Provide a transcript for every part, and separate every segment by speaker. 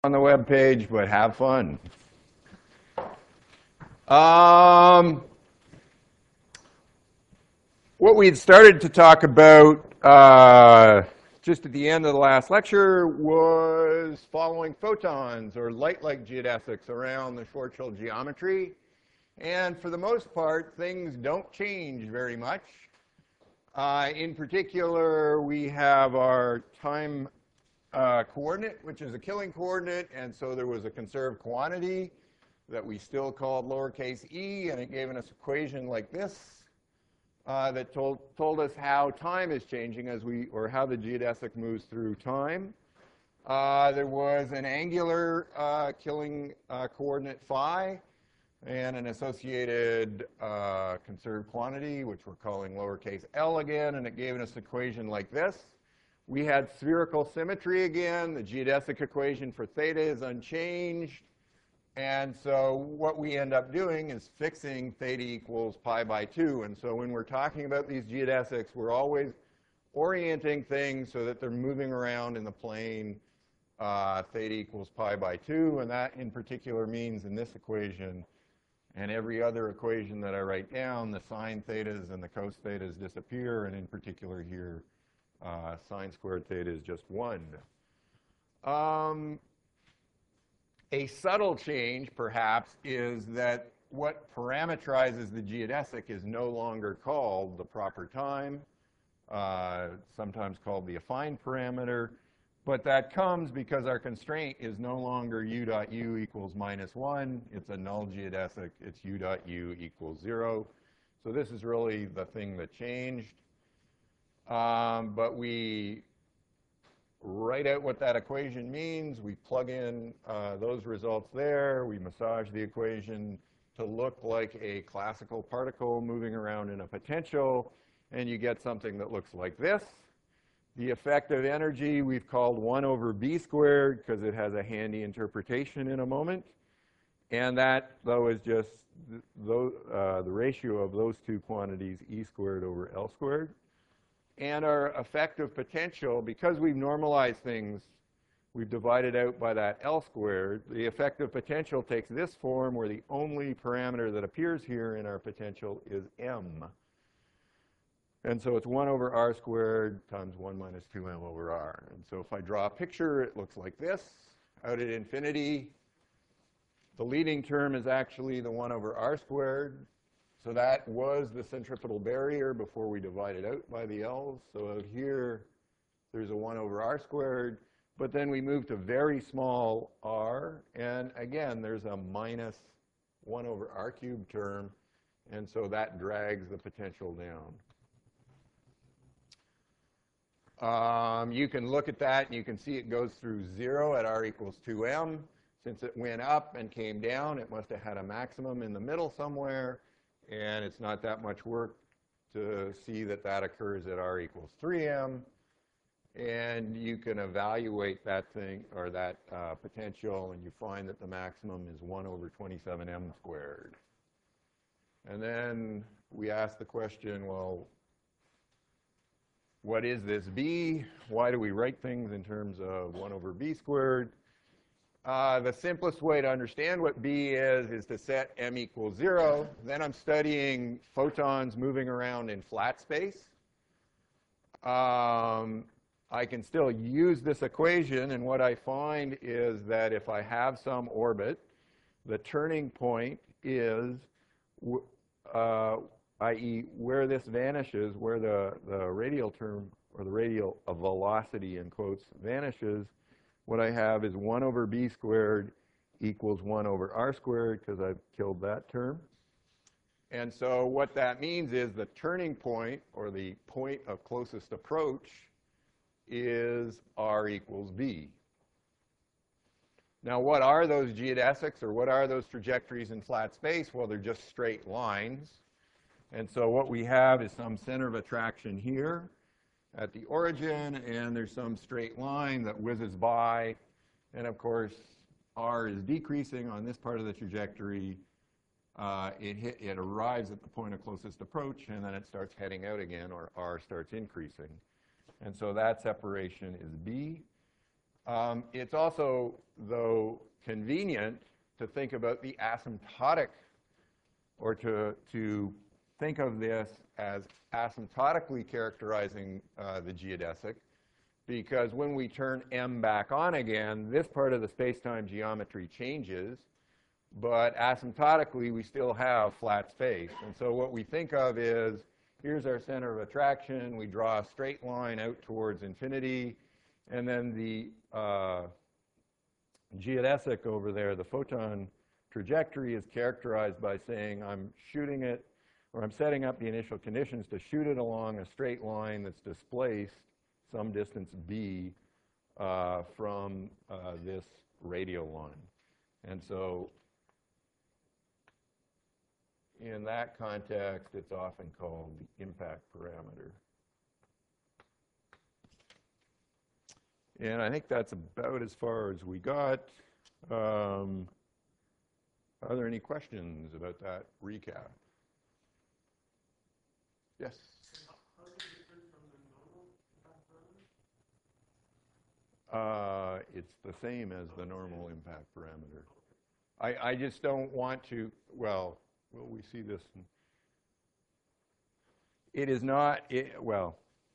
Speaker 1: On the web page, but have fun. Um, what we had started to talk about just at the end of the last lecture was following photons or light-like geodesics around the Schwarzschild geometry. And for the most part, things don't change very much. In particular, we have our time coordinate, which is a Killing coordinate, and so there was a conserved quantity that we still called lowercase e, and it gave us an equation like this that told us how time is changing or how the geodesic moves through time. There was an angular Killing coordinate phi and an associated conserved quantity, which we're calling lowercase l again, and it gave us an equation like this. We had spherical symmetry again. The geodesic equation for theta is unchanged. And so what we end up doing is fixing theta equals pi by 2. And so when we're talking about these geodesics, we're always orienting things so that they're moving around in the plane theta equals pi by 2. And that in particular means in this equation and every other equation that I write down, the sine thetas and the cos thetas disappear. And in particular here, sine squared theta is just 1. A subtle change, perhaps, is that what parameterizes the geodesic is no longer called the proper time, sometimes called the affine parameter, but that comes because our constraint is no longer u dot u equals -1. It's a null geodesic. It's u dot u equals 0. So this is really the thing that changed. But we write out what that equation means. We plug in those results there. We massage the equation to look like a classical particle moving around in a potential, and you get something that looks like this. The effective energy we've called 1 over b squared because it has a handy interpretation in a moment. And that, though, is just the ratio of those two quantities, E squared over L squared. And our effective potential, because we've normalized things, we've divided out by that L squared. The effective potential takes this form where the only parameter that appears here in our potential is m. And so it's 1 over r squared times 1 minus 2m over r. And so if I draw a picture, it looks like this. Out at infinity, the leading term is actually the 1 over r squared. So that was the centripetal barrier before we divided out by the L's. So out here, there's a 1 over r squared. But then we move to very small r. And again, there's a minus 1 over r cubed term. And so that drags the potential down. You can look at that, and you can see it goes through 0 at r equals 2m. Since it went up and came down, it must have had a maximum in the middle somewhere. And it's not that much work to see that that occurs at r equals 3m. And you can evaluate that thing, or that potential, and you find that the maximum is 1 over 27m squared. And then we ask the question, well, what is this b? Why do we write things in terms of 1 over b squared? The simplest way to understand what b is to set m equals 0. Then I'm studying photons moving around in flat space. I can still use this equation, and what I find is that if I have some orbit, the turning point is, i.e., where this vanishes, where the radial term, or the radial velocity in quotes, vanishes, what I have is 1 over b squared equals 1 over r squared, because I've killed that term. And so what that means is the turning point, or the point of closest approach, is r equals b. Now, what are those geodesics, or what are those trajectories in flat space? Well, they're just straight lines. And so what we have is some center of attraction here at the origin, and there's some straight line that whizzes by. And of course, r is decreasing on this part of the trajectory. It arrives at the point of closest approach, and then it starts heading out again, or r starts increasing. And so that separation is b. It's also, though, convenient to think about the asymptotic, or to think of this as asymptotically characterizing the geodesic, because when we turn M back on again, this part of the space-time geometry changes, but asymptotically we still have flat space. And so what we think of is, here's our center of attraction, we draw a straight line out towards infinity, and then the geodesic over there, the photon trajectory, is characterized by saying I'm shooting it, or I'm setting up the initial conditions to shoot it along a straight line that's displaced some distance b from this radial line. And so in that context, it's often called the impact parameter. And I think that's about as far as we got. Are there any questions about that recap? Yes?
Speaker 2: How is it different from the normal impact parameter?
Speaker 1: It's the same as the normal impact parameter. I just don't want to, well, will we see this? It is not, well,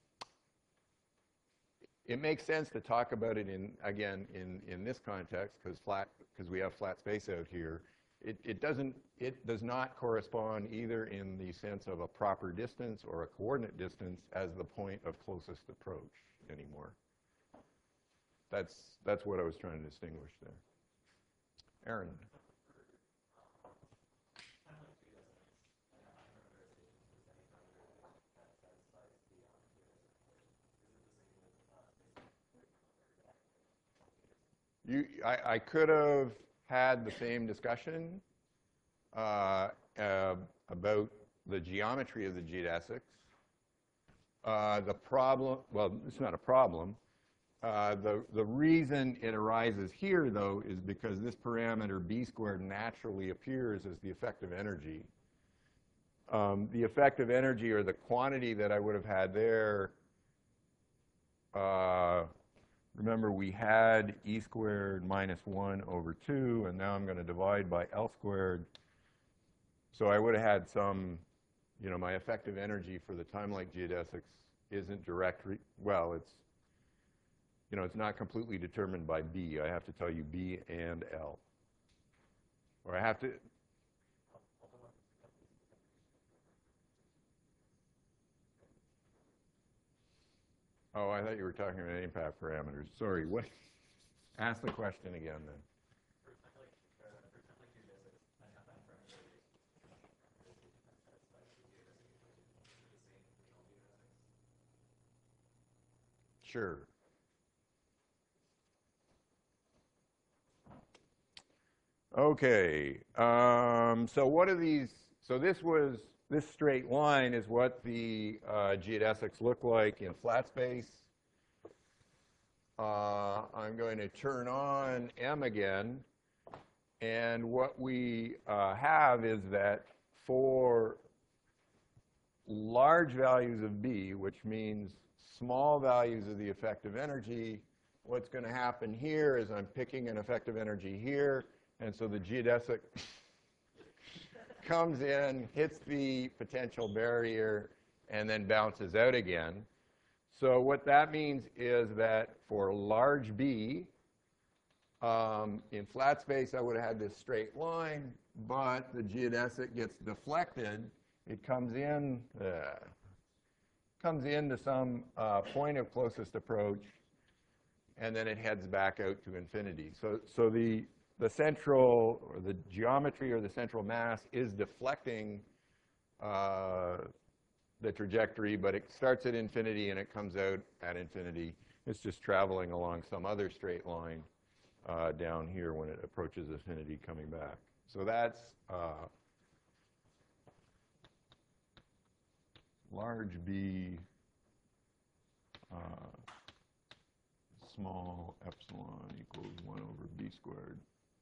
Speaker 1: it makes sense to talk about it in this context, because we have flat space out here. It does not correspond either in the sense of a proper distance or a coordinate distance as the point of closest approach anymore. That's what I was trying to distinguish there. Aaron. I could have had the same discussion about the geometry of the geodesics. The problem, well, it's not a problem. The reason it arises here, though, is because this parameter b squared naturally appears as the effective energy. The effective energy, or the quantity that I would have had there, remember, we had e squared minus 1 over 2, and now I'm going to divide by L squared. So I would have had some, my effective energy for the time-like geodesics isn't directly, well, it's not completely determined by B. I have to tell you B and L. Or I have to, oh, I thought you were talking about impact parameters. Sorry, what? Ask the question again then. Sure. Okay. So what are these? So this straight line is what the geodesics look like in flat space. I'm going to turn on M again, and what we have is that for large values of B, which means small values of the effective energy, what's going to happen here is I'm picking an effective energy here, and so the geodesic comes in, hits the potential barrier, and then bounces out again. So what that means is that for large B, in flat space, I would have had this straight line, but the geodesic gets deflected. It comes into some point of closest approach, and then it heads back out to infinity. So the central, or the geometry, or the central mass is deflecting the trajectory, but it starts at infinity and it comes out at infinity. It's just traveling along some other straight line down here when it approaches infinity, coming back. So that's large B, small epsilon equals 1 over B squared.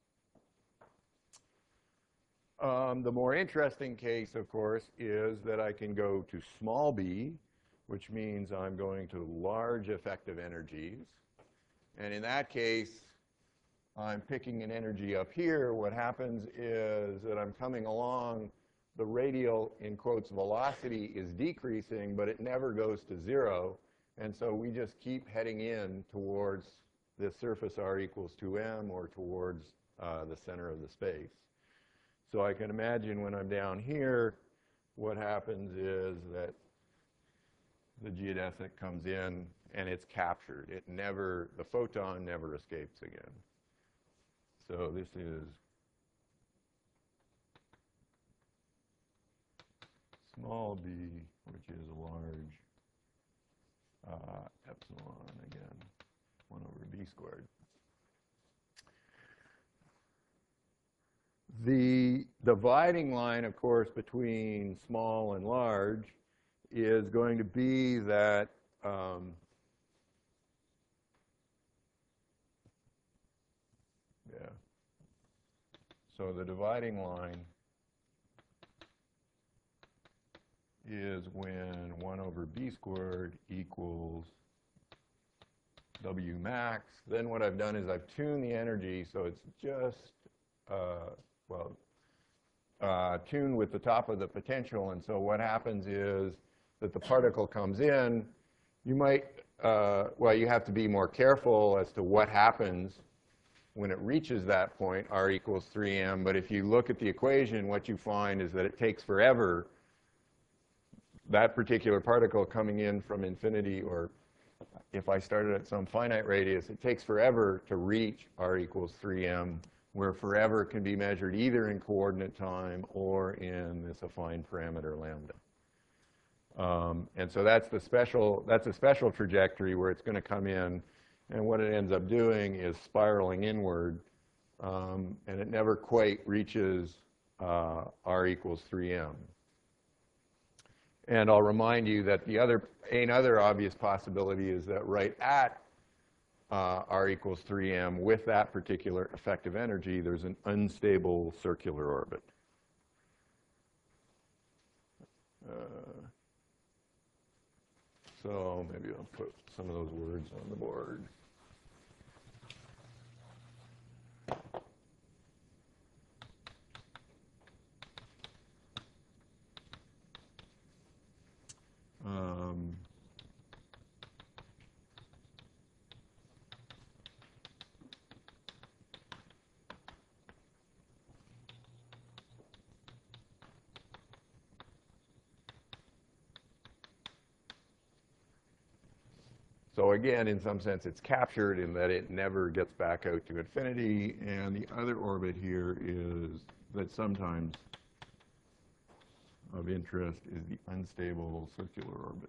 Speaker 1: The more interesting case, of course, is that I can go to small b, which means I'm going to large effective energies. And in that case, I'm picking an energy up here. What happens is that I'm coming along, the radial, in quotes, velocity is decreasing, but it never goes to 0. And so we just keep heading in towards this surface r equals 2m, or towards the center of the space. So I can imagine when I'm down here, what happens is that the geodesic comes in and it's captured. It never, the photon never escapes again. So this is small b, which is a large epsilon, again, 1 over b squared. The dividing line, of course, between small and large is going to be that so the dividing line is when 1 over b squared equals W max. Then what I've done is I've tuned the energy so it's just, tuned with the top of the potential. And so what happens is that the particle comes in. You might, you have to be more careful as to what happens when it reaches that point, r equals 3m. But if you look at the equation, what you find is that it takes forever, that particular particle coming in from infinity, or if I started at some finite radius, it takes forever to reach r equals 3m, where forever can be measured either in coordinate time or in this affine parameter lambda. And so that's a special trajectory where it's going to come in, and what it ends up doing is spiraling inward, and it never quite reaches r equals 3m. And I'll remind you that another obvious possibility is that right at r equals 3m, with that particular effective energy, there's an unstable circular orbit. So maybe I'll put some of those words on the board. So again, in some sense, it's captured in that it never gets back out to infinity. And the other orbit here is that sometimes of interest is the unstable circular orbit.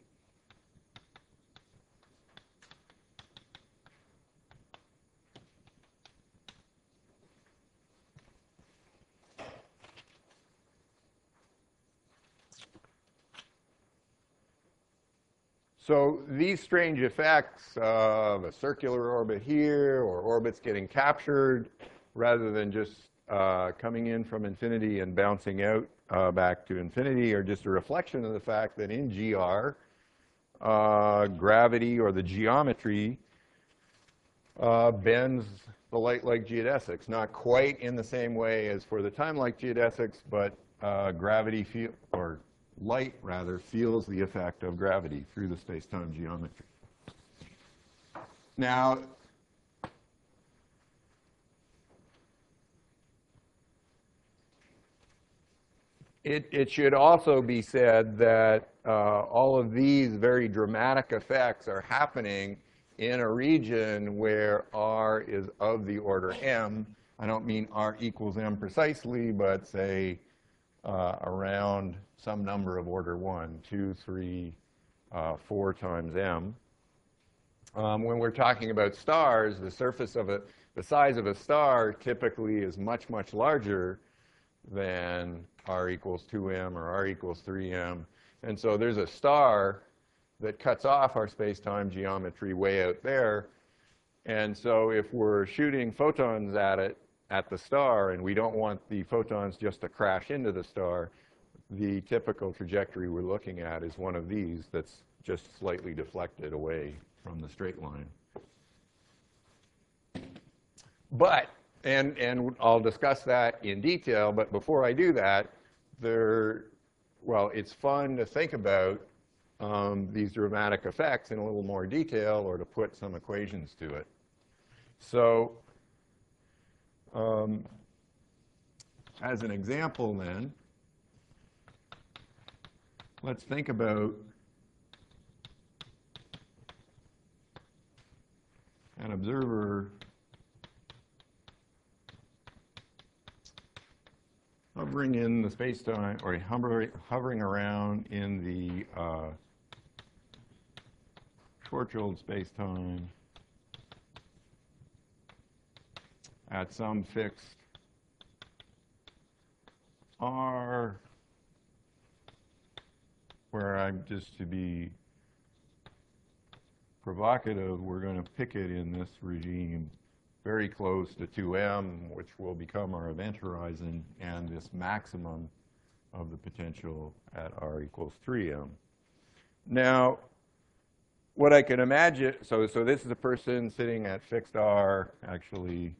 Speaker 1: So these strange effects of a circular orbit here, or orbits getting captured, rather than just coming in from infinity and bouncing out back to infinity, are just a reflection of the fact that in GR, gravity, or the geometry, bends the light-like geodesics. Not quite in the same way as for the time-like geodesics, but gravity, or light, rather, feels the effect of gravity through the space-time geometry. Now, it should also be said that all of these very dramatic effects are happening in a region where r is of the order m. I don't mean r equals m precisely, but say around some number of order 1, 2, 3, 4 times m. When we're talking about stars, the size of a star typically is much, much larger than r equals 2m or r equals 3m. And so there's a star that cuts off our space-time geometry way out there. And so if we're shooting photons at it, at the star, and we don't want the photons just to crash into the star, the typical trajectory we're looking at is one of these that's just slightly deflected away from the straight line. But, and I'll discuss that in detail, but before I do that, well, it's fun to think about these dramatic effects in a little more detail or to put some equations to it. So, as an example then, let's think about an observer hovering in the space-time, or hovering around in the Schwarzschild space-time at some fixed r, where I'm just to be provocative, we're going to pick it in this regime very close to 2m, which will become our event horizon, and this maximum of the potential at r equals 3m. Now, what I can imagine, so this is a person sitting at fixed r, actually,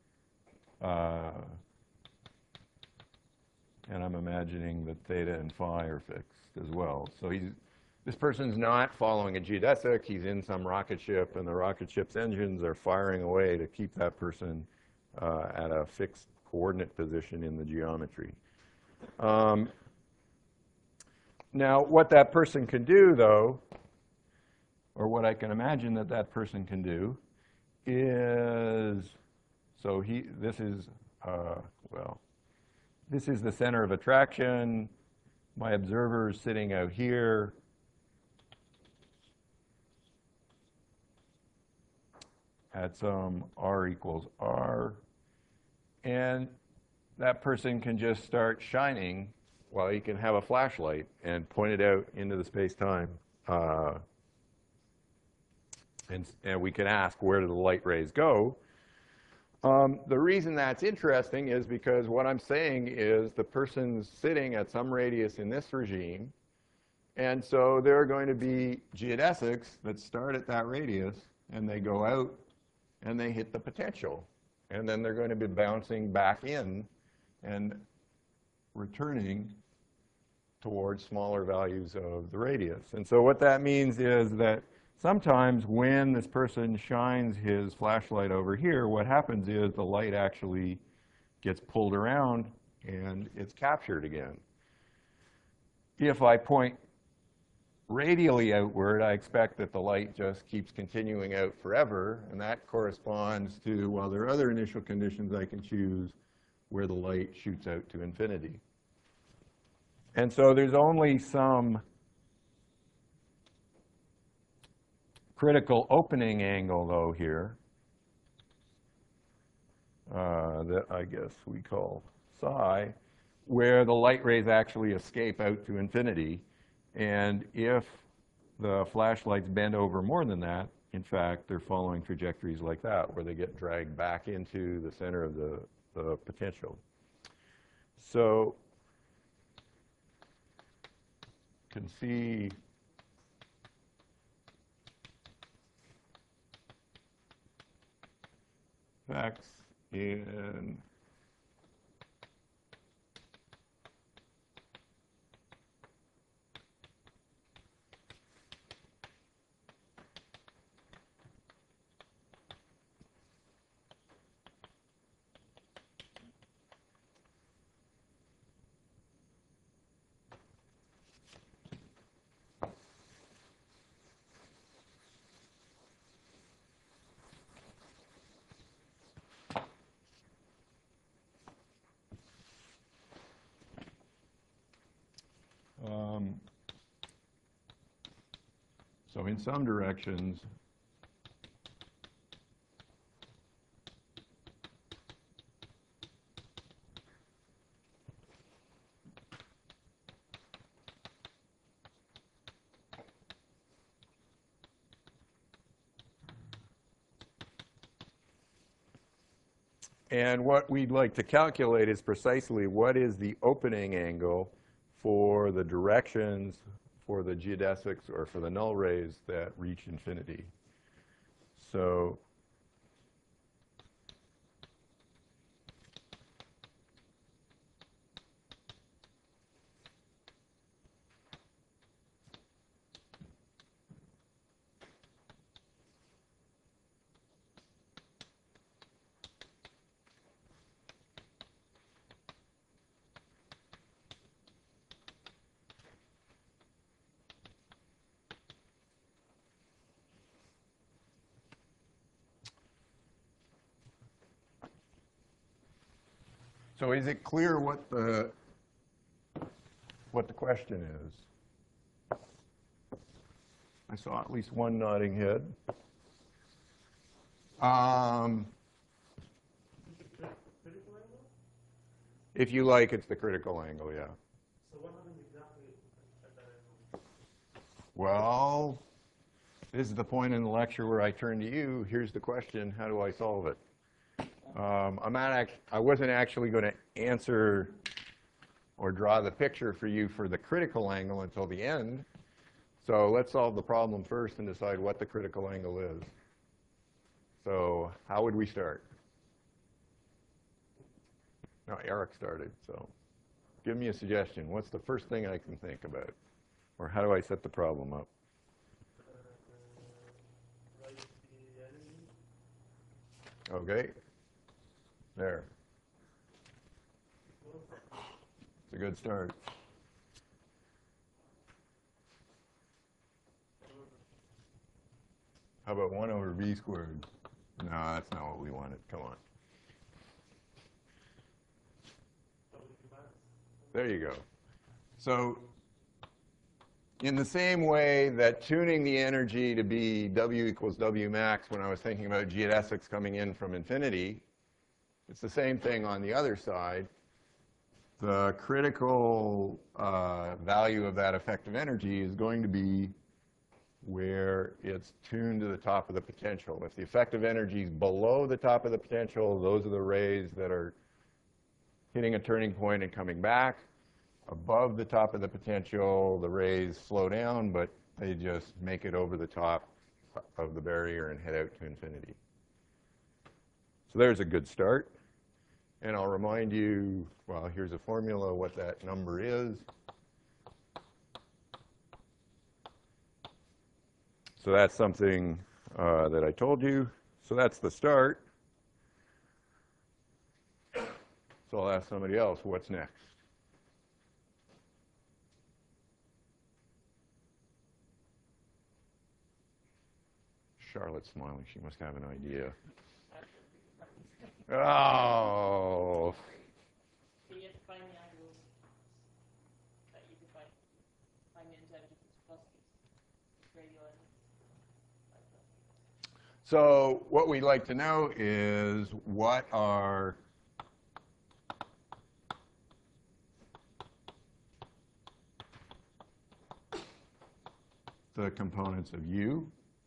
Speaker 1: and I'm imagining that theta and phi are fixed as well. So this person's not following a geodesic. He's in some rocket ship, and the rocket ship's engines are firing away to keep that person at a fixed coordinate position in the geometry. Now, what that person can do, though, or what I can imagine that that person can do, is, so this is, well, this is the center of attraction. My observer is sitting out here. At some r equals r. And that person can just start shining, well, he can have a flashlight and point it out into the space-time. And we can ask, where do the light rays go? The reason that's interesting is because what I'm saying is the person's sitting at some radius in this regime, and so there are going to be geodesics that start at that radius, and they go out, and they hit the potential. And then they're going to be bouncing back in and returning towards smaller values of the radius. And so what that means is that sometimes when this person shines his flashlight over here, what happens is the light actually gets pulled around and it's captured again. If I point radially outward, I expect that the light just keeps continuing out forever, and that corresponds to, well, there are other initial conditions I can choose where the light shoots out to infinity. And so there's only some critical opening angle, though, here that I guess we call psi, where the light rays actually escape out to infinity. And if the flashlights bend over more than that, in fact, they're following trajectories like that, where they get dragged back into the center of the potential. So you can see effects in so in some directions, and what we'd like to calculate is precisely what is the opening angle for the directions for the geodesics or for the null rays that reach infinity. So So is it clear what the question is? I saw at least one nodding head.
Speaker 2: Critical angle?
Speaker 1: If you like, it's the critical angle, yeah.
Speaker 2: So what happens exactly at that angle?
Speaker 1: Well, this is the point in the lecture where I turn to you. Here's the question: how do I solve it? I wasn't actually going to answer or draw the picture for you for the critical angle until the end. So let's solve the problem first and decide what the critical angle is. So how would we start? No, Eric started, so give me a suggestion. What's the first thing I can think about? Or how do I set the problem up?
Speaker 2: Write the energy.
Speaker 1: Okay. There. It's a good start. How about 1 over v squared? No, that's not what we wanted. Come on. There you go. So in the same way that tuning the energy to be W equals W max when I was thinking about geodesics coming in from infinity, it's the same thing on the other side. The critical value of that effective energy is going to be where it's tuned to the top of the potential. If the effective energy is below the top of the potential, those are the rays that are hitting a turning point and coming back. Above the top of the potential, the rays slow down, but they just make it over the top of the barrier and head out to infinity. So there's a good start. And I'll remind you, well, here's a formula, what that number is. So that's something that I told you. So that's the start. So I'll ask somebody else, what's next? Charlotte's smiling. She must have an idea. Oh.
Speaker 3: So you have to find the angles that you define. Find the intelligence velocities, radial angles.
Speaker 1: So what we'd like to know is what are the components of U.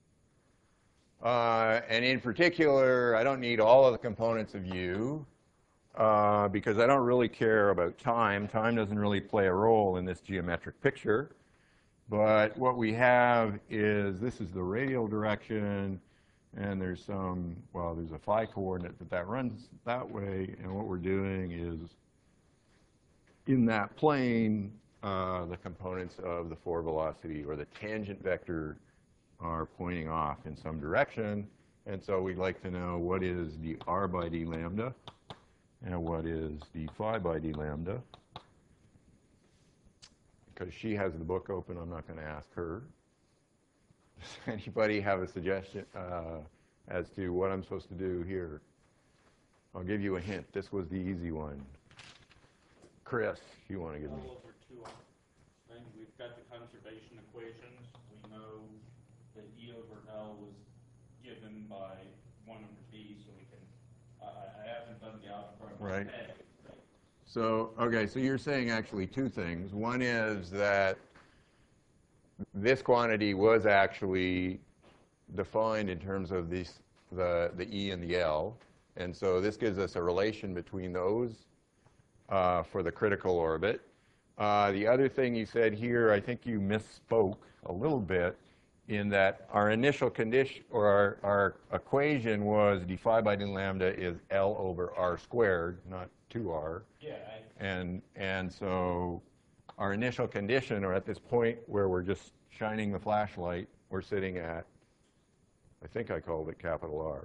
Speaker 1: And in particular, I don't need all of the components of U because I don't really care about time. Time doesn't really play a role in this geometric picture. But what we have is this is the radial direction, and there's some, well, there's a phi coordinate that runs that way. And what we're doing is in that plane, the components of the forward velocity or the tangent vector are pointing off in some direction. And so we'd like to know what is the r by d lambda and what is the phi by d lambda. Because she has the book open, I'm not going to ask her. Does anybody have a suggestion as to what I'm supposed to do here? I'll give you a hint. This was the easy one. Chris, you want to give me?
Speaker 4: L over 2r. Then we've got the conservation equations. We know that E over L was given by 1 over B, so we can, I haven't done the algebra in my
Speaker 1: Right.
Speaker 4: head.
Speaker 1: So, okay, so you're saying actually two things. One is that this quantity was actually defined in terms of the E and the L. And so this gives us a relation between those for the critical orbit. The other thing you said here, I think you misspoke a little bit in that our initial condition, or our equation was d phi by d lambda is L over r squared, not 2r.
Speaker 4: Yeah,
Speaker 1: And so our initial condition, or at this point where we're just shining the flashlight, we're sitting at, I think I called it capital R.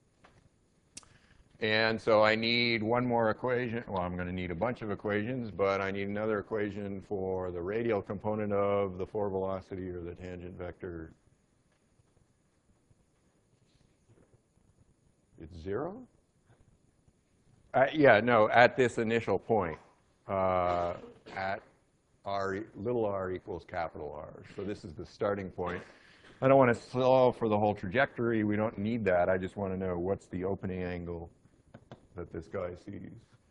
Speaker 1: And so I need one more equation. Well, I'm going to need a bunch of equations, but I need another equation for the radial component of the forward velocity or the tangent vector. It's 0? Yeah, no, at this initial point, at little r equals capital R. So this is the starting point. I don't want to solve for the whole trajectory. We don't need that. I just want to know what's the opening angle that this guy sees.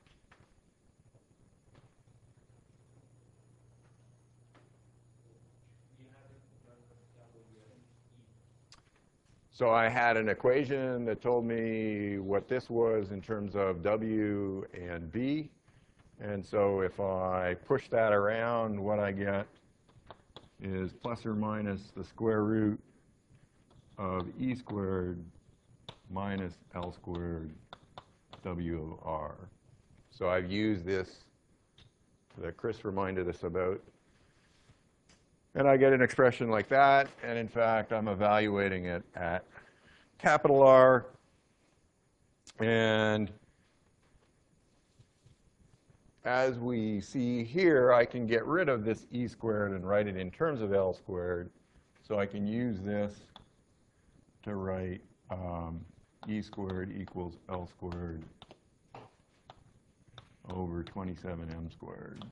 Speaker 1: So I had an equation that told me what this was in terms of W and B. And so if I push that around, what I get is plus or minus the square root of E squared minus L squared W of R. So I've used this that Chris reminded us about. And I get an expression like that. And in fact, I'm evaluating it at capital R. And as we see here, I can get rid of this E squared and write it in terms of L squared. So I can use this to write E squared equals L squared over 27M squared.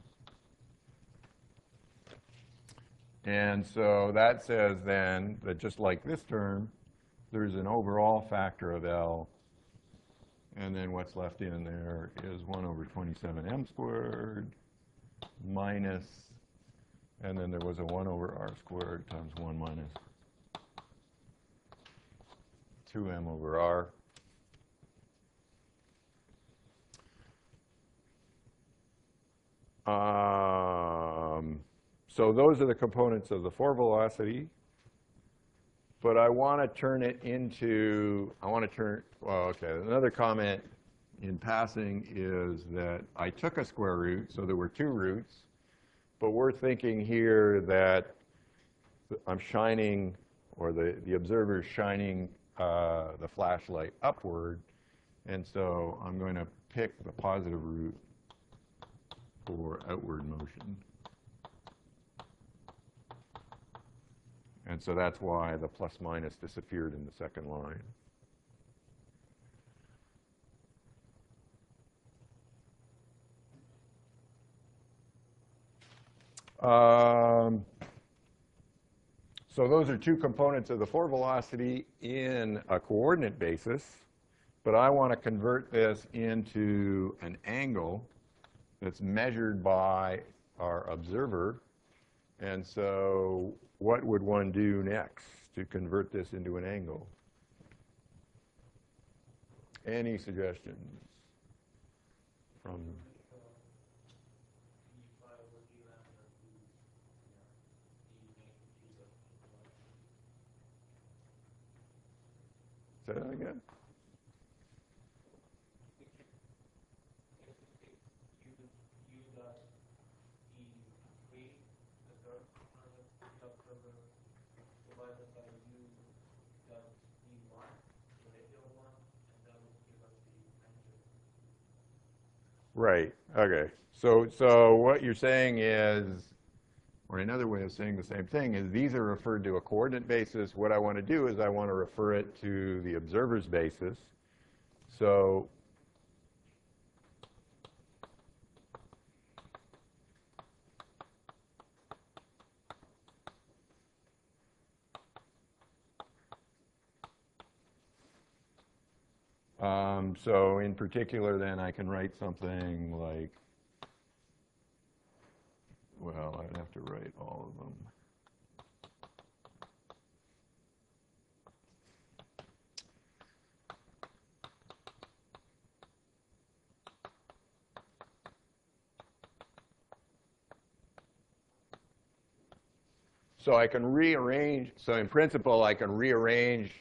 Speaker 1: And so that says then that just like this term, there's an overall factor of L. And then what's left in there is 1 over 27M squared minus, and then there was a 1 over R squared times 1 minus 2M over R. So those are the components of the 4 velocity. But I want to turn it into, another comment in passing is that I took a square root, so there were 2 roots. But we're thinking here that I'm shining, or the observer is shining the flashlight upward. And so I'm going to pick the positive root for outward motion. And so that's why the plus minus disappeared in the second line. So those are 2 components of the 4 velocity in a coordinate basis. But I want to convert this into an angle that's measured by our observer. And so what would one do next to convert this into an angle? Any suggestions from? Say that again? Right. Okay. So what you're saying is, or another way of saying the same thing is, these are referred to a coordinate basis. What I want to do is I want to refer it to the observer's basis. So so in particular, then I can write something like, well, I'd have to write all of them. So I can rearrange, so in principle, I can rearrange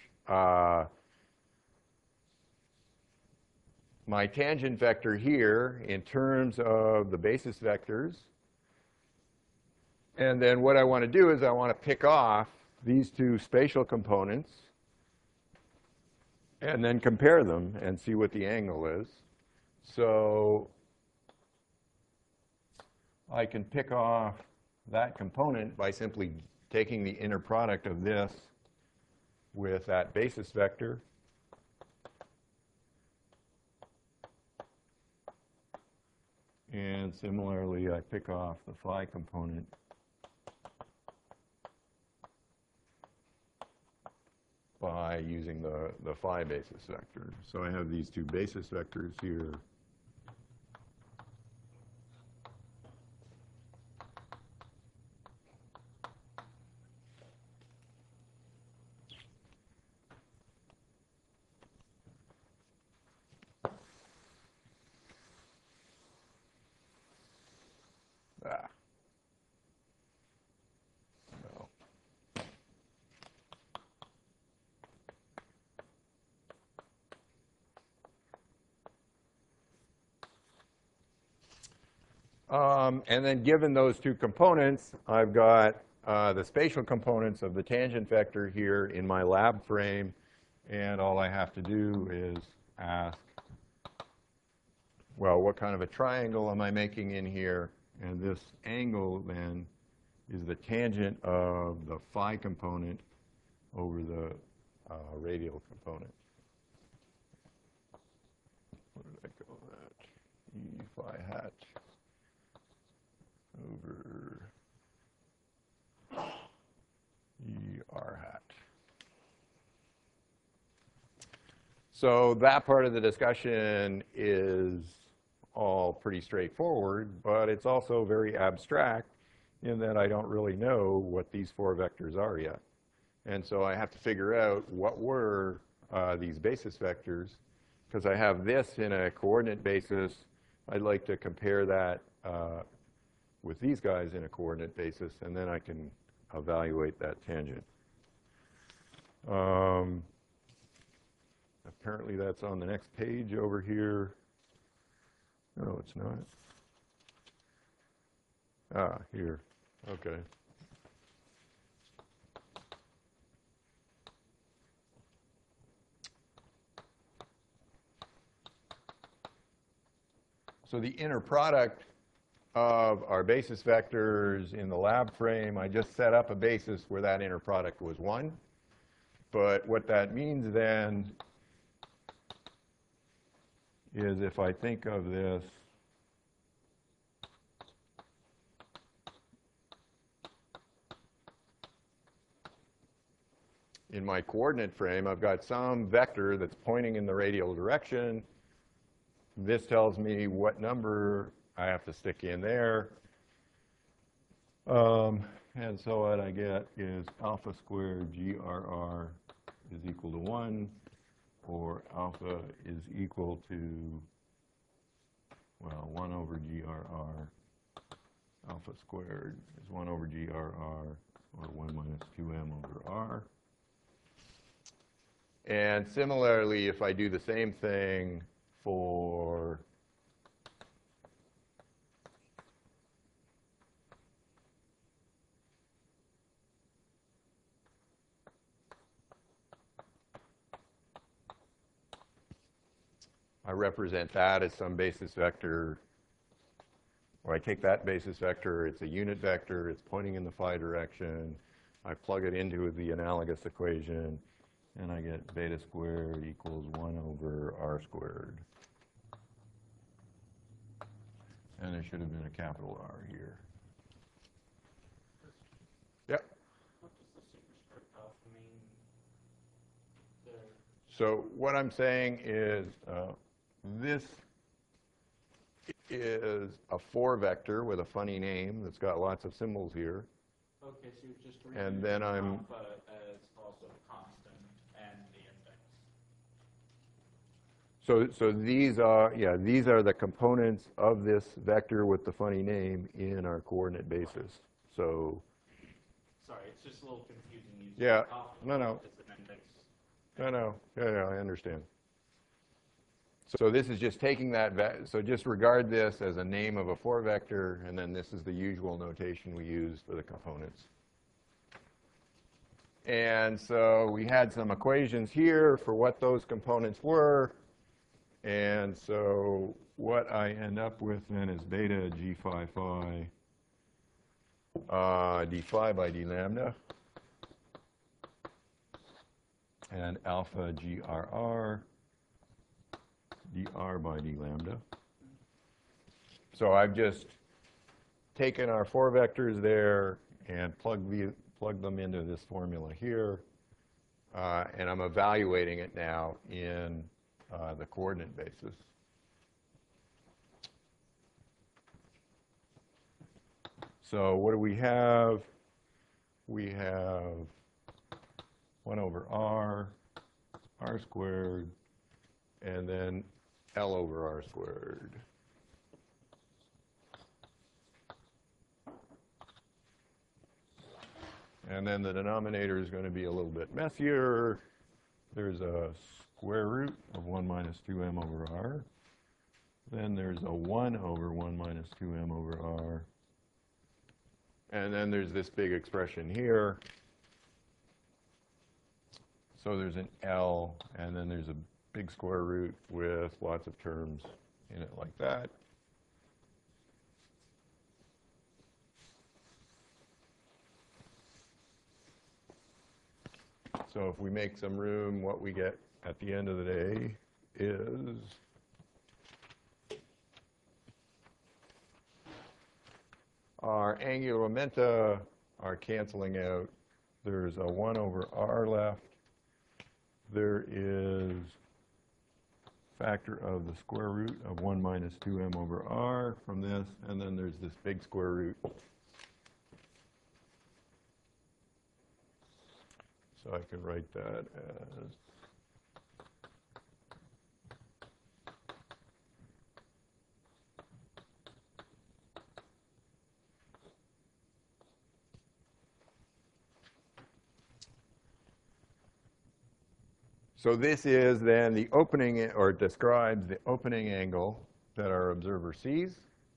Speaker 1: my tangent vector here in terms of the basis vectors. And then what I want to do is I want to pick off these 2 spatial components and then compare them and see what the angle is. So I can pick off that component by simply taking the inner product of this with that basis vector. And similarly, I pick off the phi component by using the phi basis vector. So I have these two basis vectors here. Ah. No. And then given those two components, I've got the spatial components of the tangent vector here in my lab frame, and all I have to do is ask, well, what kind of a triangle am I making in here? And this angle then is the tangent of the phi component over the radial component. What did I call that? E phi hat over E r hat. So that part of the discussion is all pretty straightforward, but it's also very abstract in that I don't really know what these four vectors are yet. And so I have to figure out what were these basis vectors. Because I have this in a coordinate basis, I'd like to compare that with these guys in a coordinate basis, and then I can evaluate that tangent. Apparently that's on the next page over here. No, it's not. Ah, here. Okay. So the inner product of our basis vectors in the lab frame, I just set up a basis where that inner product was 1. But what that means then is if I think of this in my coordinate frame, I've got some vector that's pointing in the radial direction. This tells me what number I have to stick in there. And so what I get is alpha squared GRR is equal to 1, or alpha is equal to, well, 1 over GRR. Alpha squared is 1 over GRR, or 1 minus 2m over r. And similarly, if I do the same thing for I represent that as some basis vector, or I take that basis vector, it's a unit vector, it's pointing in the phi direction, I plug it into the analogous equation, and I get beta squared equals 1 over r squared. And there should have been a capital R here. Yep.
Speaker 4: What does the superscript alpha mean there?
Speaker 1: So what I'm saying is this is a 4 vector with a funny name that's got lots of symbols here.
Speaker 4: Okay, so you're just
Speaker 1: And then I'm
Speaker 4: alpha as also constant and the index.
Speaker 1: so these are, yeah, these are the components of this vector with the funny name in our coordinate basis. So
Speaker 4: Sorry, it's just a little confusing using
Speaker 1: Yeah,
Speaker 4: alpha
Speaker 1: no.
Speaker 4: as an index.
Speaker 1: no, yeah, I understand. So this is just taking that, so just regard this as a name of a 4 vector, and then this is the usual notation we use for the components. And so we had some equations here for what those components were. And so what I end up with then is beta g phi phi d phi by d lambda, and alpha grr dr by d lambda. So I've just taken our 4 vectors there and plugged them into this formula here, and I'm evaluating it now in the coordinate basis. So what do we have? We have 1 over r squared, and then L over r squared. And then the denominator is going to be a little bit messier. There's a square root of 1 minus 2m over r. Then there's a 1 over 1 minus 2m over r. And then there's this big expression here. So there's an L, and then there's a big square root with lots of terms in it like that. So if we make some room, what we get at the end of the day is our angular momenta are canceling out. There's a 1 over r left. There is factor of the square root of 1 minus 2m over r from this, and then there's this big square root. So I can write that as so this is then the opening, or describes the opening angle that our observer sees.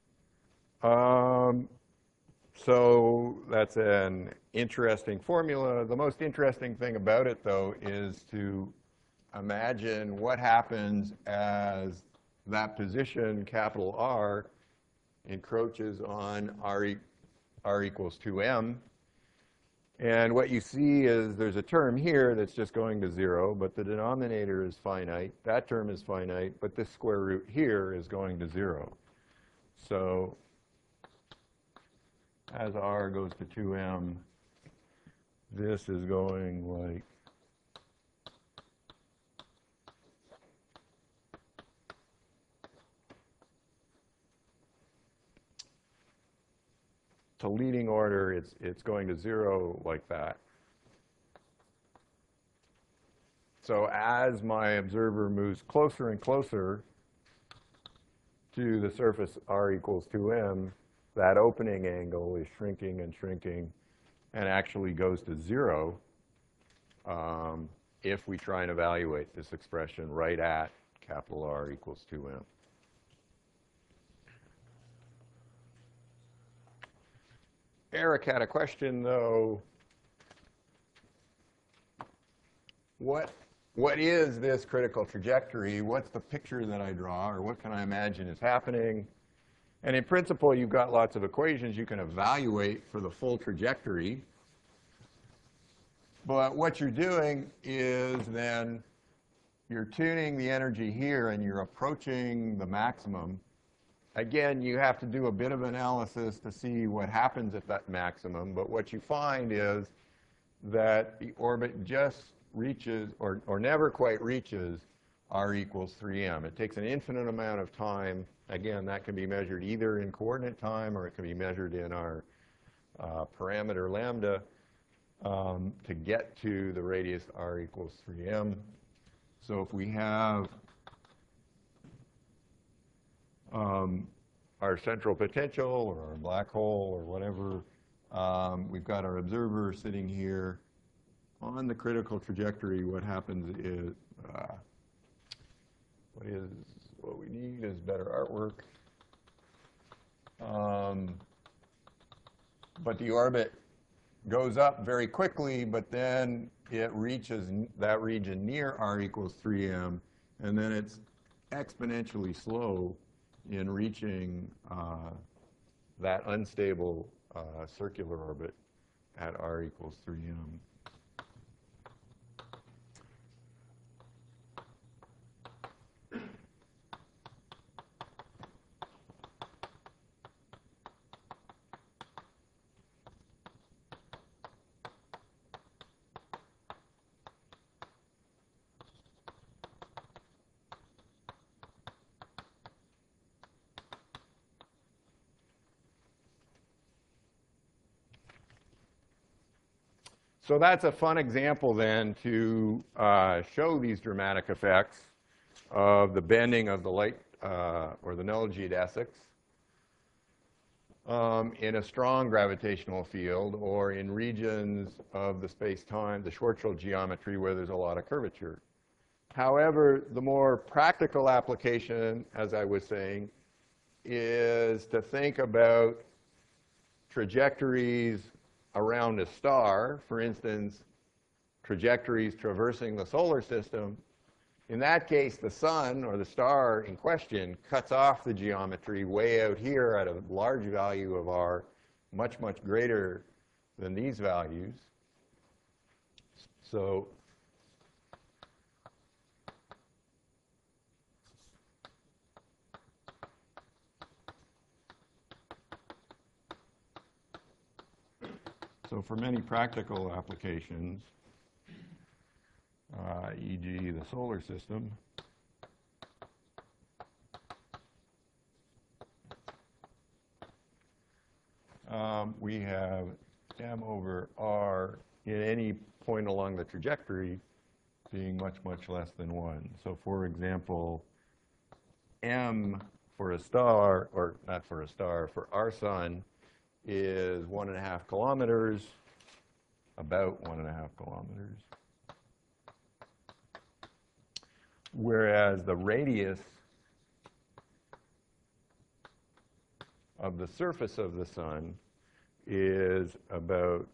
Speaker 1: So that's an interesting formula. The most interesting thing about it, though, is to imagine what happens as that position, capital R, encroaches on R equals 2m. And what you see is there's a term here that's just going to 0, but the denominator is finite. That term is finite, but this square root here is going to 0. So as r goes to 2m, this is going like to leading order, it's going to 0 like that. So as my observer moves closer and closer to the surface r equals 2m, that opening angle is shrinking and shrinking and actually goes to 0 if we try and evaluate this expression right at capital R equals 2m. Eric had a question, though. What is this critical trajectory? What's the picture that I draw, or what can I imagine is happening? And in principle, you've got lots of equations you can evaluate for the full trajectory. But what you're doing is then you're tuning the energy here, and you're approaching the maximum. Again, you have to do a bit of analysis to see what happens at that maximum, but what you find is that the orbit just reaches, or never quite reaches, r equals 3m. It takes an infinite amount of time. Again, that can be measured either in coordinate time, or it can be measured in our parameter lambda to get to the radius r equals 3m. So if we have our central potential, or our black hole, or whatever, we've got our observer sitting here on the critical trajectory. What happens is, what we need is better artwork. But the orbit goes up very quickly, but then it reaches that region near r equals 3m, and then it's exponentially slow in reaching that unstable circular orbit at r equals 3m. So that's a fun example then to show these dramatic effects of the bending of the light or the null geodesics in a strong gravitational field or in regions of the space-time, the Schwarzschild geometry where there's a lot of curvature. However, the more practical application, as I was saying, is to think about trajectories around a star, for instance, trajectories traversing the solar system. In that case, the sun or the star in question cuts off the geometry way out here at a large value of R, much, much greater than these values. So for many practical applications, e.g. the solar system, we have m over r in any point along the trajectory being much, much less than 1. So for example, m for a star, or not for a star, for our sun, is 1.5 kilometers, about 1.5 kilometers. Whereas the radius of the surface of the sun is about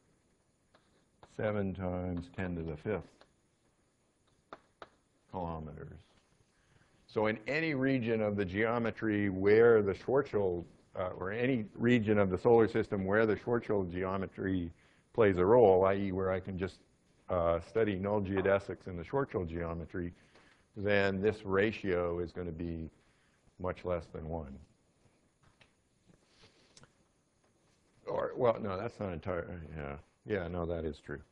Speaker 1: 7 times 10 to the 5th kilometers. So in any region of the geometry where the Schwarzschild or any region of the solar system where the Schwarzschild geometry plays a role, i.e. where I can just study null geodesics in the Schwarzschild geometry, then this ratio is going to be much less than 1. Or, well, no, that's not entirely, yeah, no, that is true.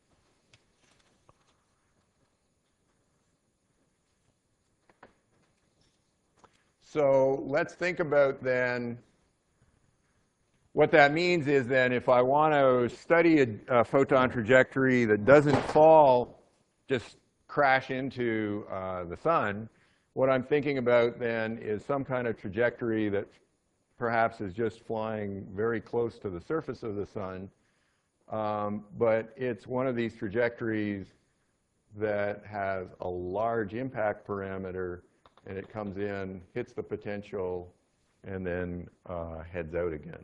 Speaker 1: So let's think about then what that means is then if I want to study a photon trajectory that doesn't fall, just crash into the sun, what I'm thinking about then is some kind of trajectory that perhaps is just flying very close to the surface of the sun, but it's one of these trajectories that has a large impact parameter, and it comes in, hits the potential, and then heads out again.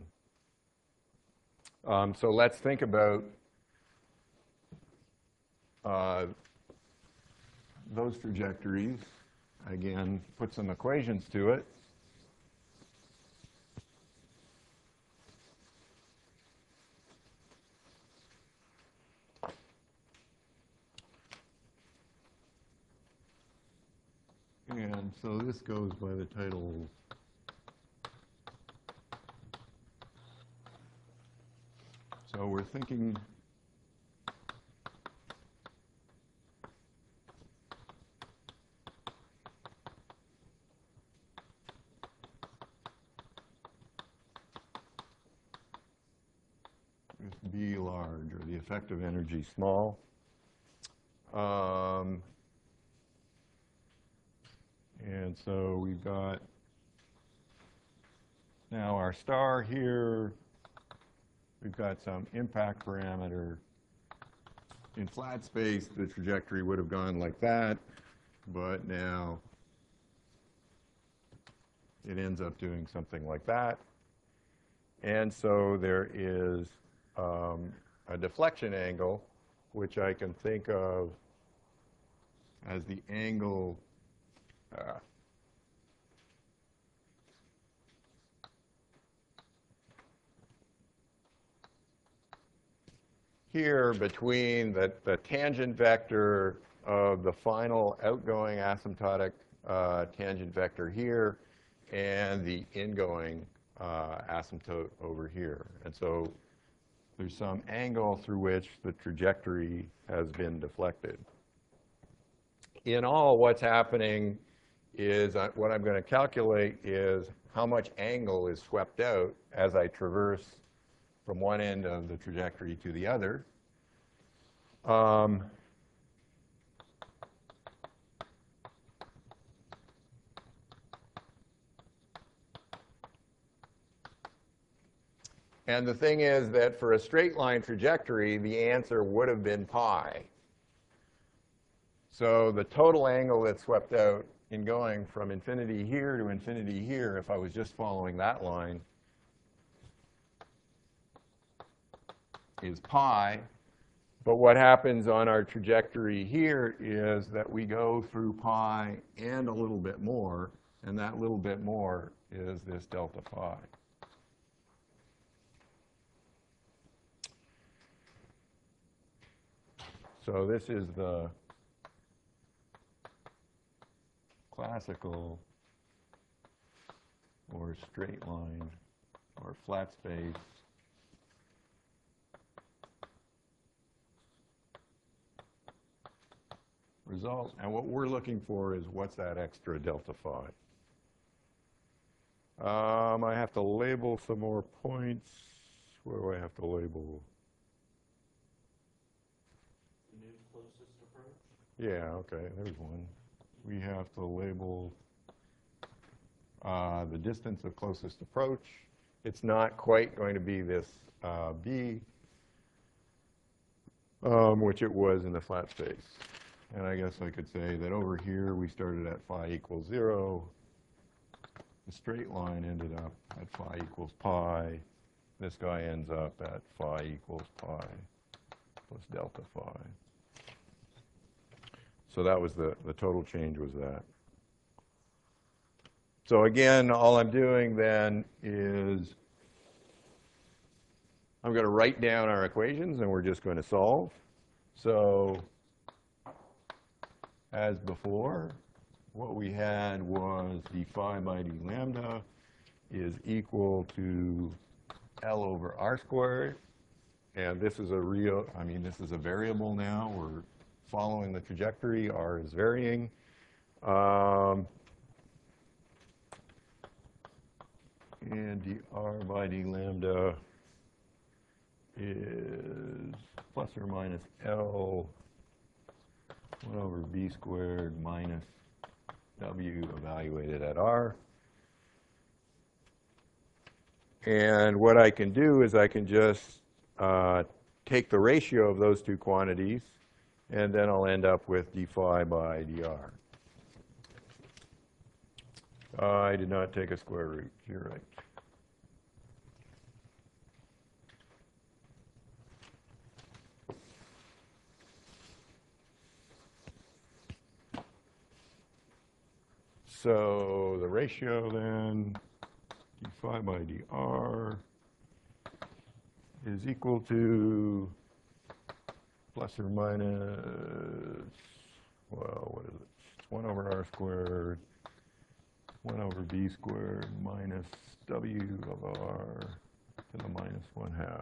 Speaker 1: So let's think about those trajectories. Again, put some equations to it. And so this goes by the title so we're thinking with B large, or the effective energy small. And so we've got now our star here. We've got some impact parameter. In flat space, the trajectory would have gone like that, but now it ends up doing something like that. And so there is a deflection angle, which I can think of as the angle here between the tangent vector of the final outgoing asymptotic tangent vector here and the ingoing asymptote over here. And so there's some angle through which the trajectory has been deflected. In all, what's happening is what I'm going to calculate is how much angle is swept out as I traverse from one end of the trajectory to the other. And the thing is that for a straight line trajectory, the answer would have been pi. So the total angle that's swept out in going from infinity here to infinity here, if I was just following that line, is pi. But what happens on our trajectory here is that we go through pi and a little bit more, and that little bit more is this delta phi. So this is the classical or straight line or flat space result. And what we're looking for is what's that extra delta phi. I have to label some more points. Where do I have to label?
Speaker 4: The new closest approach?
Speaker 1: Yeah, okay, there's one. We have to label the distance of closest approach. It's not quite going to be this b, which it was in the flat space. And I guess I could say that over here we started at phi equals 0. The straight line ended up at phi equals pi. This guy ends up at phi equals pi plus delta phi. So that was the total change was that. So again, all I'm doing then is I'm going to write down our equations and we're just going to solve. So as before, what we had was d phi by d lambda is equal to L over r squared. And this is a real, I mean, this is a variable now. We're following the trajectory. R is varying. And dr by d lambda is plus or minus L 1 over b squared minus w evaluated at r. And what I can do is I can just take the ratio of those two quantities, and then I'll end up with d phi by dr. I did not take a square root. You're right. So the ratio then, d phi by dr, is equal to plus or minus, well, what is it? It's 1 over r squared, 1 over b squared minus w of r to the minus 1/2.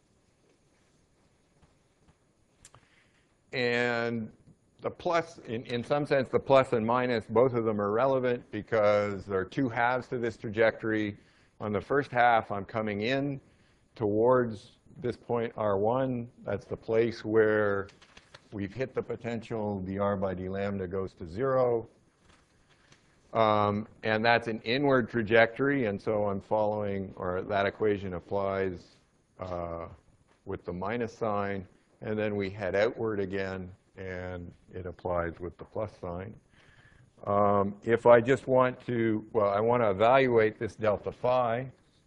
Speaker 1: And the plus, in some sense, the plus and minus, both of them are relevant because there are two halves to this trajectory. On the first half, I'm coming in towards this point, R1. That's the place where we've hit the potential. dr by d lambda goes to 0. And that's an inward trajectory, and so I'm following, or that equation applies with the minus sign. And then we head outward again, and it applies with the plus sign. If I just want to, well, I want to evaluate this delta phi,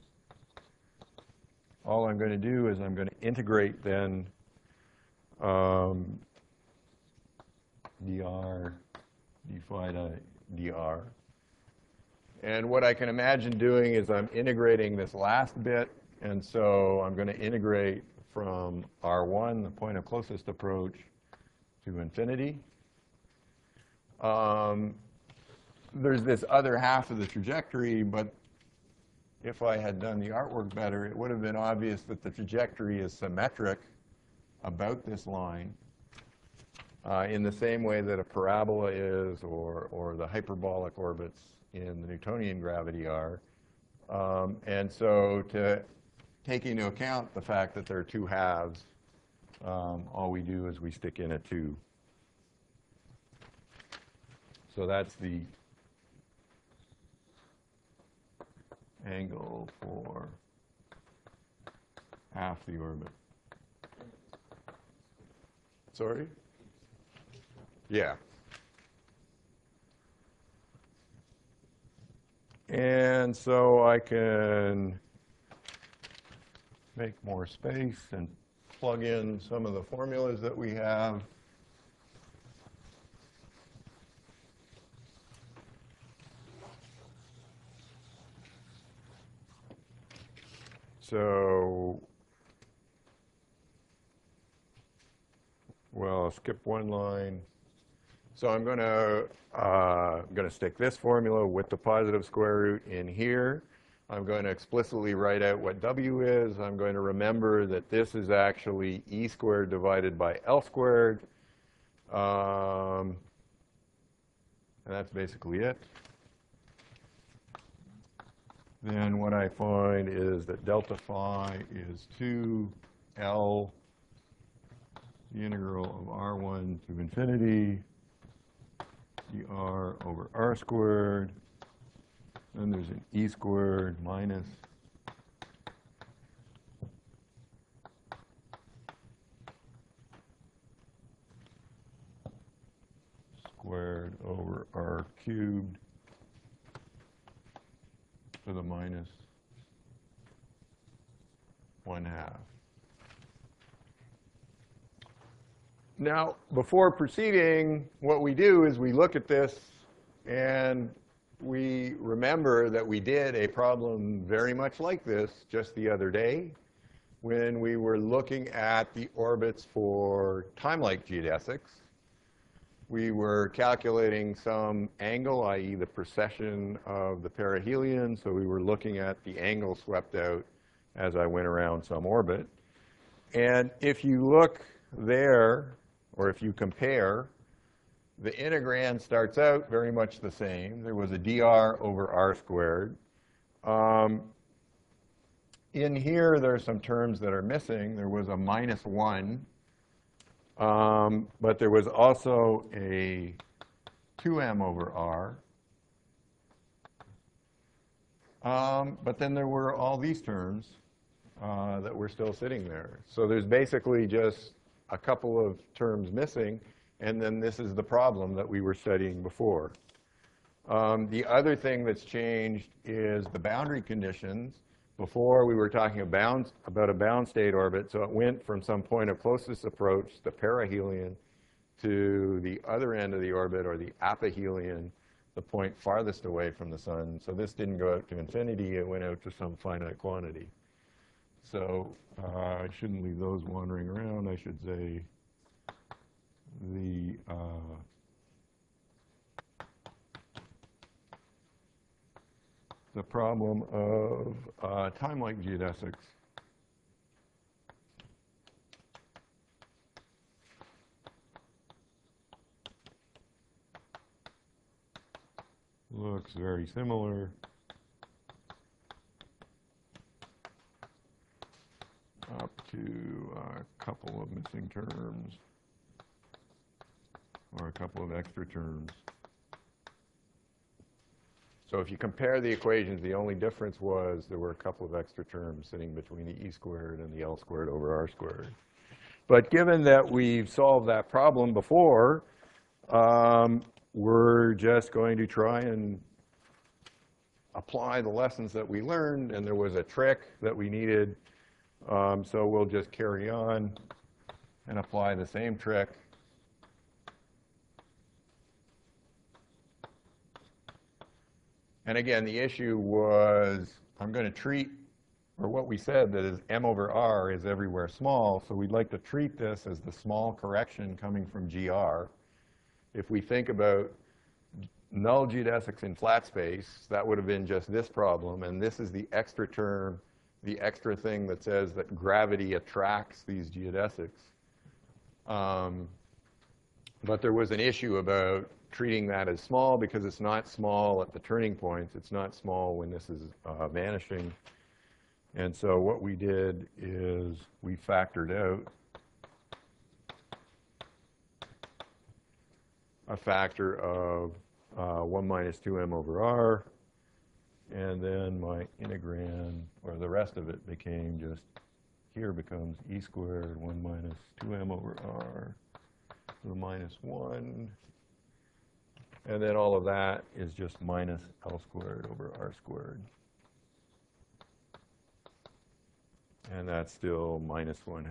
Speaker 1: all I'm going to do is I'm going to integrate then dr d phi to dr. And what I can imagine doing is I'm integrating this last bit, and so I'm going to integrate from R1, the point of closest approach, to infinity. There's this other half of the trajectory, but if I had done the artwork better, it would have been obvious that the trajectory is symmetric about this line in the same way that a parabola is, or the hyperbolic orbits in the Newtonian gravity are. And so to take into account the fact that there are two halves, all we do is we stick in a 2. So that's the angle for half the orbit. Sorry? Yeah. And so I can make more space and plug in some of the formulas that we have. So, well, I'll skip one line. So I'm going to stick this formula with the positive square root in here. I'm going to explicitly write out what W is. I'm going to remember that this is actually E squared divided by L squared. And that's basically it. Then what I find is that delta phi is 2L, the integral of R1 to infinity, dr over R squared. Then there's an E squared minus squared over R cubed to the minus 1/2. Now, before proceeding, what we do is we look at this and we remember that we did a problem very much like this just the other day when we were looking at the orbits for time-like geodesics. We were calculating some angle, i.e. the precession of the perihelion, so we were looking at the angle swept out as I went around some orbit. And if you look there, or if you compare, the integrand starts out very much the same. There was a dr over R squared. In here, there are some terms that are missing. There was a -1. But there was also a 2m over r. But then there were all these terms that were still sitting there. So there's basically just a couple of terms missing, and then this is the problem that we were studying before. The other thing that's changed is the boundary conditions. Before, we were talking about a bound state orbit, so it went from some point of closest approach, the perihelion, to the other end of the orbit, or the aphelion, the point farthest away from the sun. So this didn't go out to infinity, it went out to some finite quantity. So I shouldn't leave those wandering around. I should say the problem of time-like geodesics. Looks very similar. Up to a couple of missing terms, or a couple of extra terms. So if you compare the equations, the only difference was there were a couple of extra terms sitting between the E squared and the L squared over R squared. But given that we've solved that problem before, we're just going to try and apply the lessons that we learned, and there was a trick that we needed. So we'll just carry on and apply the same trick. And again, the issue was I'm going to treat, or what we said, that is m over r is everywhere small, so we'd like to treat this as the small correction coming from GR. If we think about null geodesics in flat space, that would have been just this problem, and this is the extra term, the extra thing that says that gravity attracts these geodesics. But there was an issue about treating that as small because it's not small at the turning points. It's not small when this is vanishing. And so what we did is we factored out a factor of 1 minus 2m over r, and then my integrand, or the rest of it became just, here becomes e squared 1 minus 2m over r to the minus 1. And then all of that is just minus L squared over R squared. And that's still minus 1/2.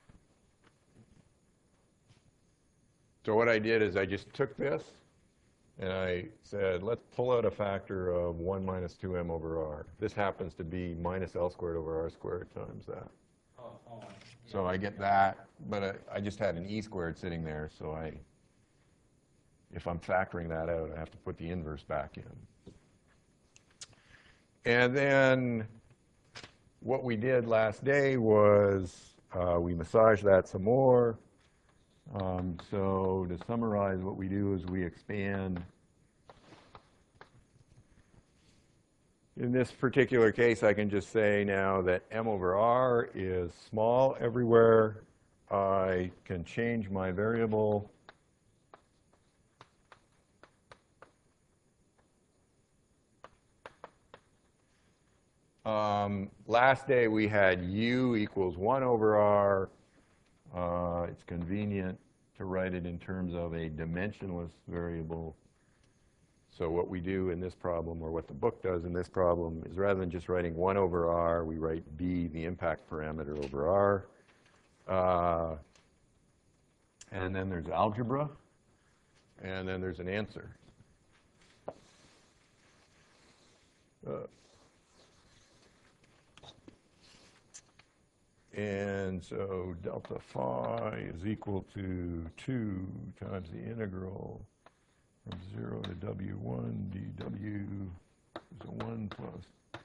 Speaker 1: So what I did is I just took this and I said, let's pull out a factor of 1 minus 2m over R. This happens to be minus L squared over R squared times that. So I get that, but I just had an e squared sitting there, so if I'm factoring that out, I have to put the inverse back in. And then what we did last day was we massaged that some more. So to summarize, what we do is we expand. In this particular case, I can just say now that m over r is small everywhere. I can change my variable. Last day we had u equals 1 over r. It's convenient to write it in terms of a dimensionless variable. So what we do in this problem, or what the book does in this problem, is rather than just writing 1 over r, we write b, the impact parameter, over r. And then there's algebra, and then there's an answer. And so delta phi is equal to 2 times the integral from 0 to w1 dw is a 1 plus.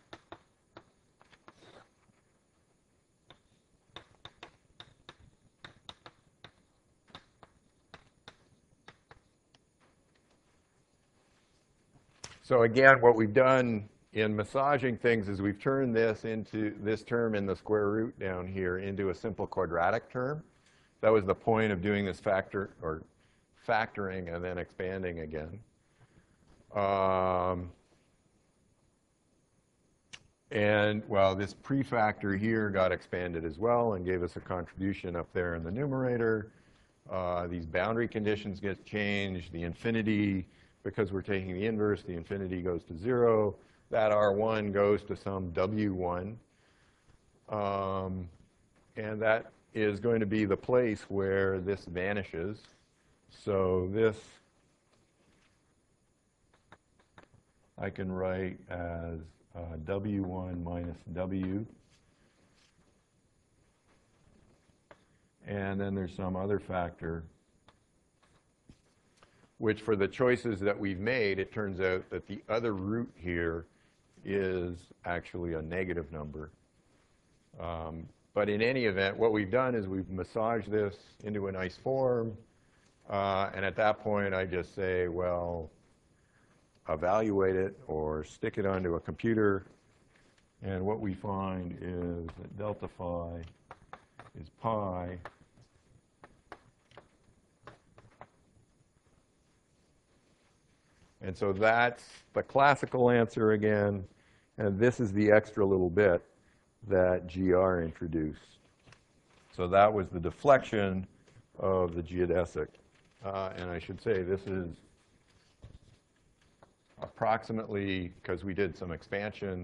Speaker 1: So again, what we've done in massaging things is we've turned this into this term in the square root down here into a simple quadratic term. That was the point of doing this factor, or factoring and then expanding again. And, well, this prefactor here got expanded as well and gave us a contribution up there in the numerator. These boundary conditions get changed. The infinity, because we're taking the inverse, the infinity goes to 0. That R1 goes to some W1. And that is going to be the place where this vanishes. So this I can write as W1 minus W. And then there's some other factor, which for the choices that we've made, it turns out that the other root here is actually a negative number. But in any event, what we've done is we've massaged this into a nice form. And at that point, I just say, well, evaluate it or stick it onto a computer. And what we find is that delta phi is pi and so that's the classical answer again, and this is the extra little bit that GR introduced. So that was the deflection of the geodesic. And I should say this is approximately, because we did some expansion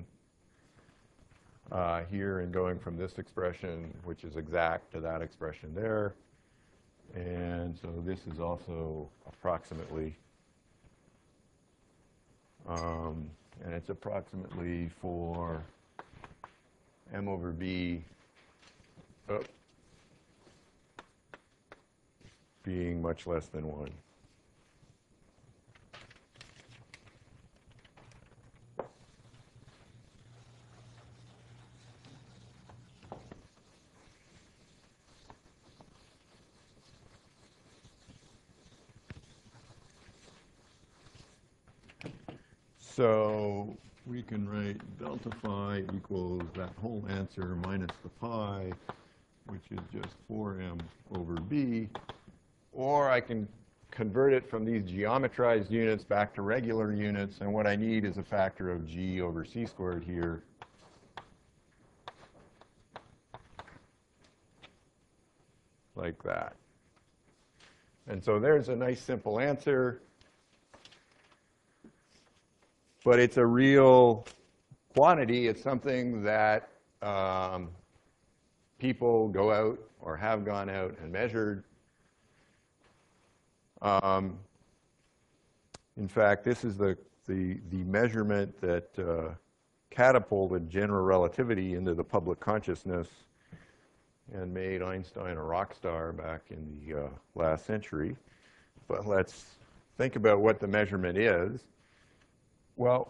Speaker 1: here and going from this expression, which is exact, to that expression there. And so this is also approximately, and it's approximately for m over b being much less than 1. So we can write delta phi equals that whole answer minus the pi, which is just 4m over b. Or I can convert it from these geometrized units back to regular units, and what I need is a factor of g over c squared here. Like that. And so there's a nice simple answer, but it's a real quantity. It's something that people go out or have gone out and measured. In fact, this is the measurement that catapulted general relativity into the public consciousness and made Einstein a rock star back in the last century. But let's think about what the measurement is. Well,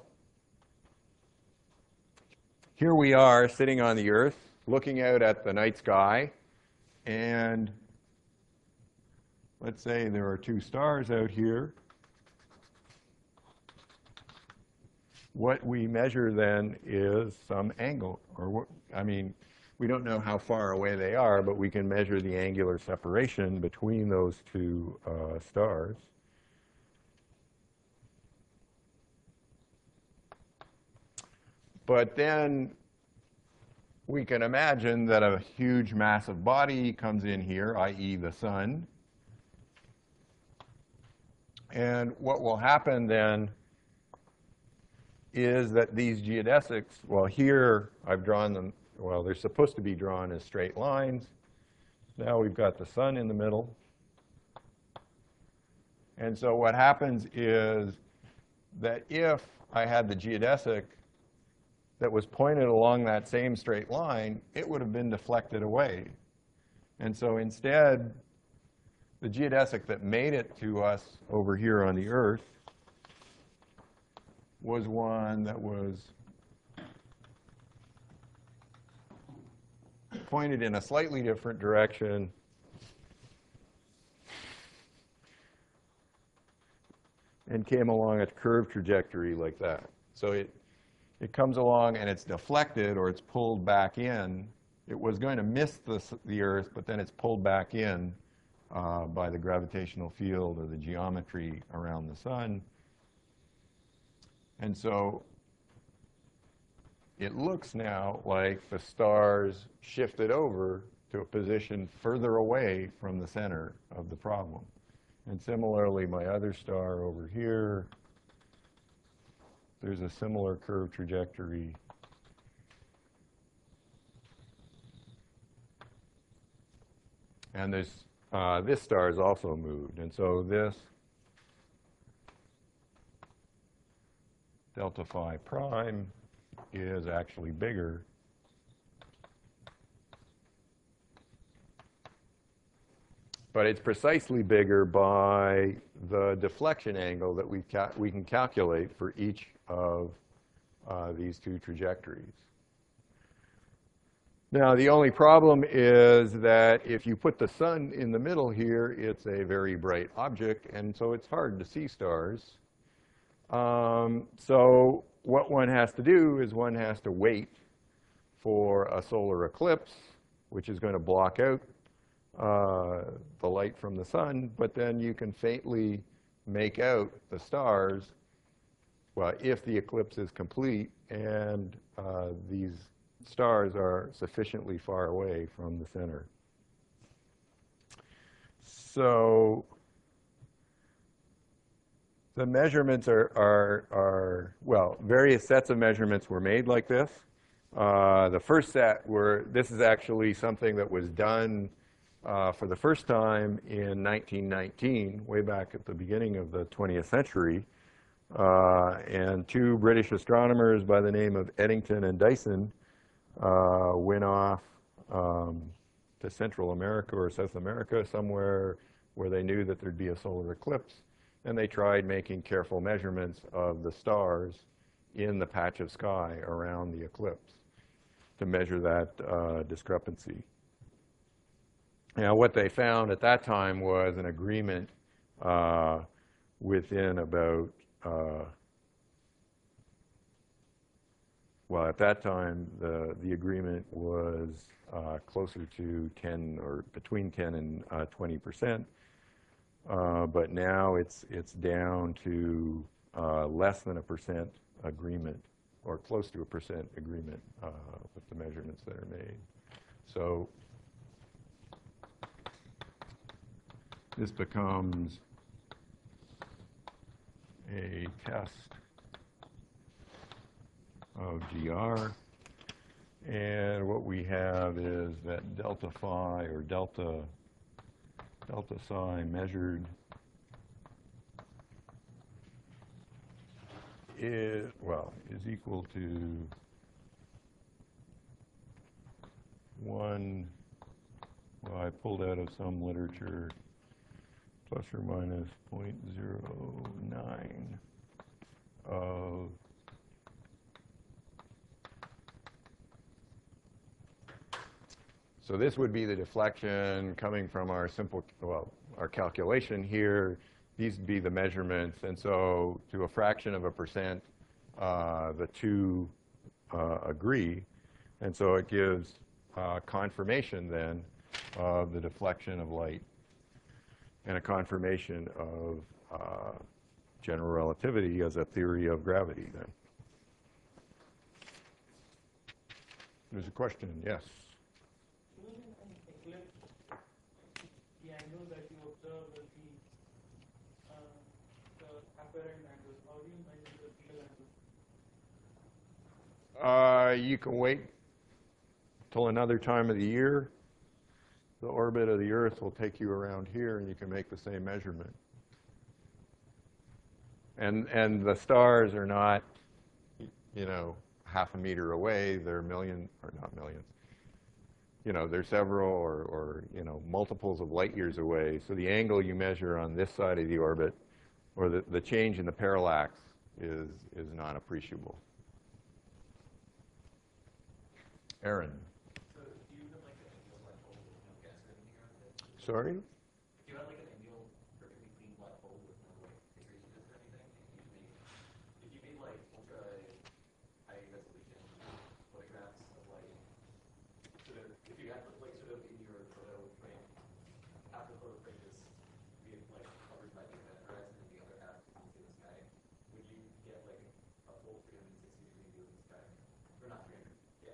Speaker 1: here we are sitting on the Earth, looking out at the night sky, and let's say there are two stars out here. What we measure then is some angle, or what, I mean, we don't know how far away they are, but we can measure the angular separation between those two stars. But then we can imagine that a huge massive body comes in here, i.e. the sun. And what will happen then is that these geodesics, well, here I've drawn them, well, they're supposed to be drawn as straight lines. Now we've got the sun in the middle. And so what happens is that if I had the geodesic that was pointed along that same straight line, it would have been deflected away. And so instead, the geodesic that made it to us over here on the Earth was one that was pointed in a slightly different direction and came along a curved trajectory like that. So it comes along and it's deflected, or it's pulled back in. It was going to miss the Earth, but then it's pulled back in by the gravitational field or the geometry around the sun. And so it looks now like the stars shifted over to a position further away from the center of the problem. And similarly, my other star over here, there's a similar curved trajectory. And this star is also moved. And so this delta phi prime is actually bigger. But it's precisely bigger by the deflection angle that we can calculate for each of these two trajectories. Now, the only problem is that if you put the sun in the middle here, it's a very bright object, and so it's hard to see stars. So what one has to do is one has to wait for a solar eclipse, which is going to block out the light from the sun, but then you can faintly make out the stars, well, if the eclipse is complete and these stars are sufficiently far away from the center. So the measurements are well, various sets of measurements were made like this. The first set this is actually something that was done for the first time in 1919, way back at the beginning of the 20th century. And two British astronomers by the name of Eddington and Dyson went off to Central America or South America, somewhere where they knew that there'd be a solar eclipse. And they tried making careful measurements of the stars in the patch of sky around the eclipse to measure that discrepancy. Now, what they found at that time was an agreement within about, well, at that time, the agreement was closer to 10 or between 10 and 20%. but now it's down to less than 1% agreement, or close to 1% agreement with the measurements that are made. So this becomes a test of GR. And what we have is that delta phi, or delta psi measured is equal to 1, well, I pulled out of some literature, plus or minus 0.09 of so this would be the deflection coming from our our calculation here. These would be the measurements. And so to a fraction of a percent, the two agree. And so it gives confirmation then of the deflection of light and a confirmation of general relativity as a theory of gravity then. There's a question, yes.
Speaker 2: The angle that you observe will be the apparent angle. How do you measure the real angle?
Speaker 1: You can wait till another time of the year. The orbit of the Earth will take you around here, and you can make the same measurement. And the stars are not, half a meter away. They're millions, or not millions. They're several or multiples of light years away. So the angle you measure on this side of the orbit, or the change in the parallax, is not appreciable. Aaron.
Speaker 5: So do you have like an ideal black hole with no gas or anything around it?
Speaker 1: Sorry?
Speaker 5: Do you have like an ideal perfectly clean black hole with no like traces or anything? If you made like ultra high resolution photographs of like sort of, if you had like sort of in your photo frame, half the photo frame is being like covered by the event horizon and the other half is in the sky, would you get like a full 360-degree view of the sky? Or not 300? Yeah.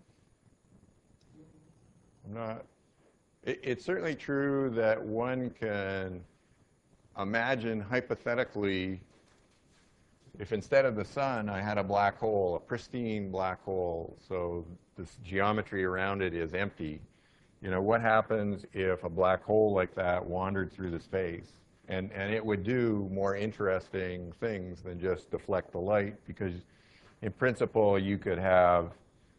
Speaker 1: I'm not. It's certainly true that one can imagine hypothetically if instead of the sun I had a black hole, a pristine black hole, so this geometry around it is empty. What happens if a black hole like that wandered through the space? And it would do more interesting things than just deflect the light, because in principle you could have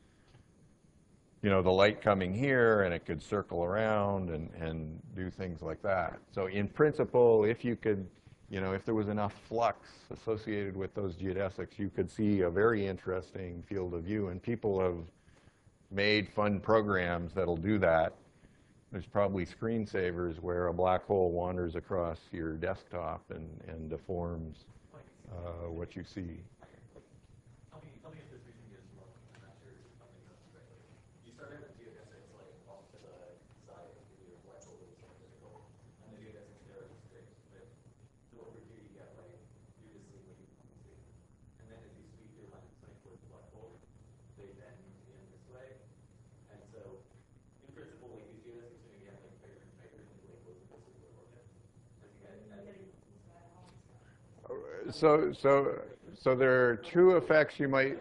Speaker 1: the light coming here, and it could circle around and do things like that. So in principle, if you could, if there was enough flux associated with those geodesics, you could see a very interesting field of view. And people have made fun programs that'll do that. There's probably screensavers where a black hole wanders across your desktop and deforms what you see.
Speaker 5: Tell me if this reasoning is wrong. I'm not sure if something else is right. You started with geodesics like off to the side of your black hole is cylindrical, and the geodesics there are straight. But so over here you got like you're just seeing what you want to see, and then as you sweep your line of sight towards the black hole, they bend in this way, and so in principle, like these geodesics are going to get like bigger and bigger as they close the circular orbit. As you get
Speaker 1: So there are two effects you might.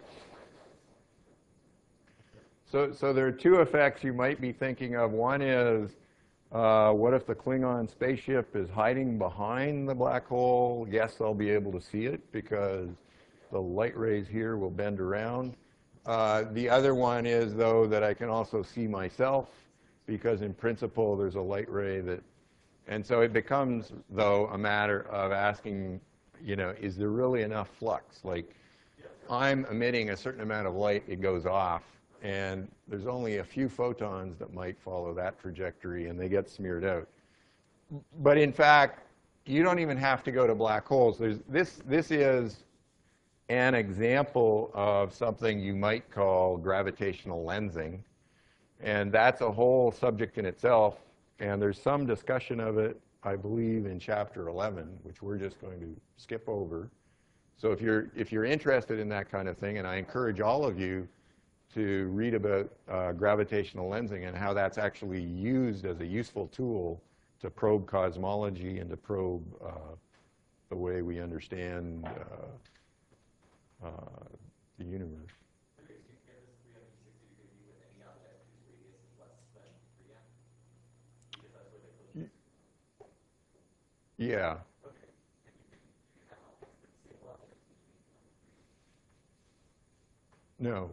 Speaker 1: So there are two effects you might be thinking of. One is, what if the Klingon spaceship is hiding behind the black hole? Yes, I'll be able to see it because the light rays here will bend around. The other one is, though, that I can also see myself, because in principle there's a light ray that, and so it becomes, though, a matter of asking, is there really enough flux? Like, I'm emitting a certain amount of light, it goes off, and there's only a few photons that might follow that trajectory, and they get smeared out. But in fact, you don't even have to go to black holes. This is an example of something you might call gravitational lensing, and that's a whole subject in itself, and there's some discussion of it I believe, in Chapter 11, which we're just going to skip over. So if you're interested in that kind of thing, and I encourage all of you to read about gravitational lensing and how that's actually used as a useful tool to probe cosmology and to probe the way we understand the universe.
Speaker 5: Okay, so you can get this 360-degree view with any object whose radius is less than 3m? Because that's where the collision.
Speaker 1: Yeah.
Speaker 5: Okay. And you have objects with single objects between them.
Speaker 1: No.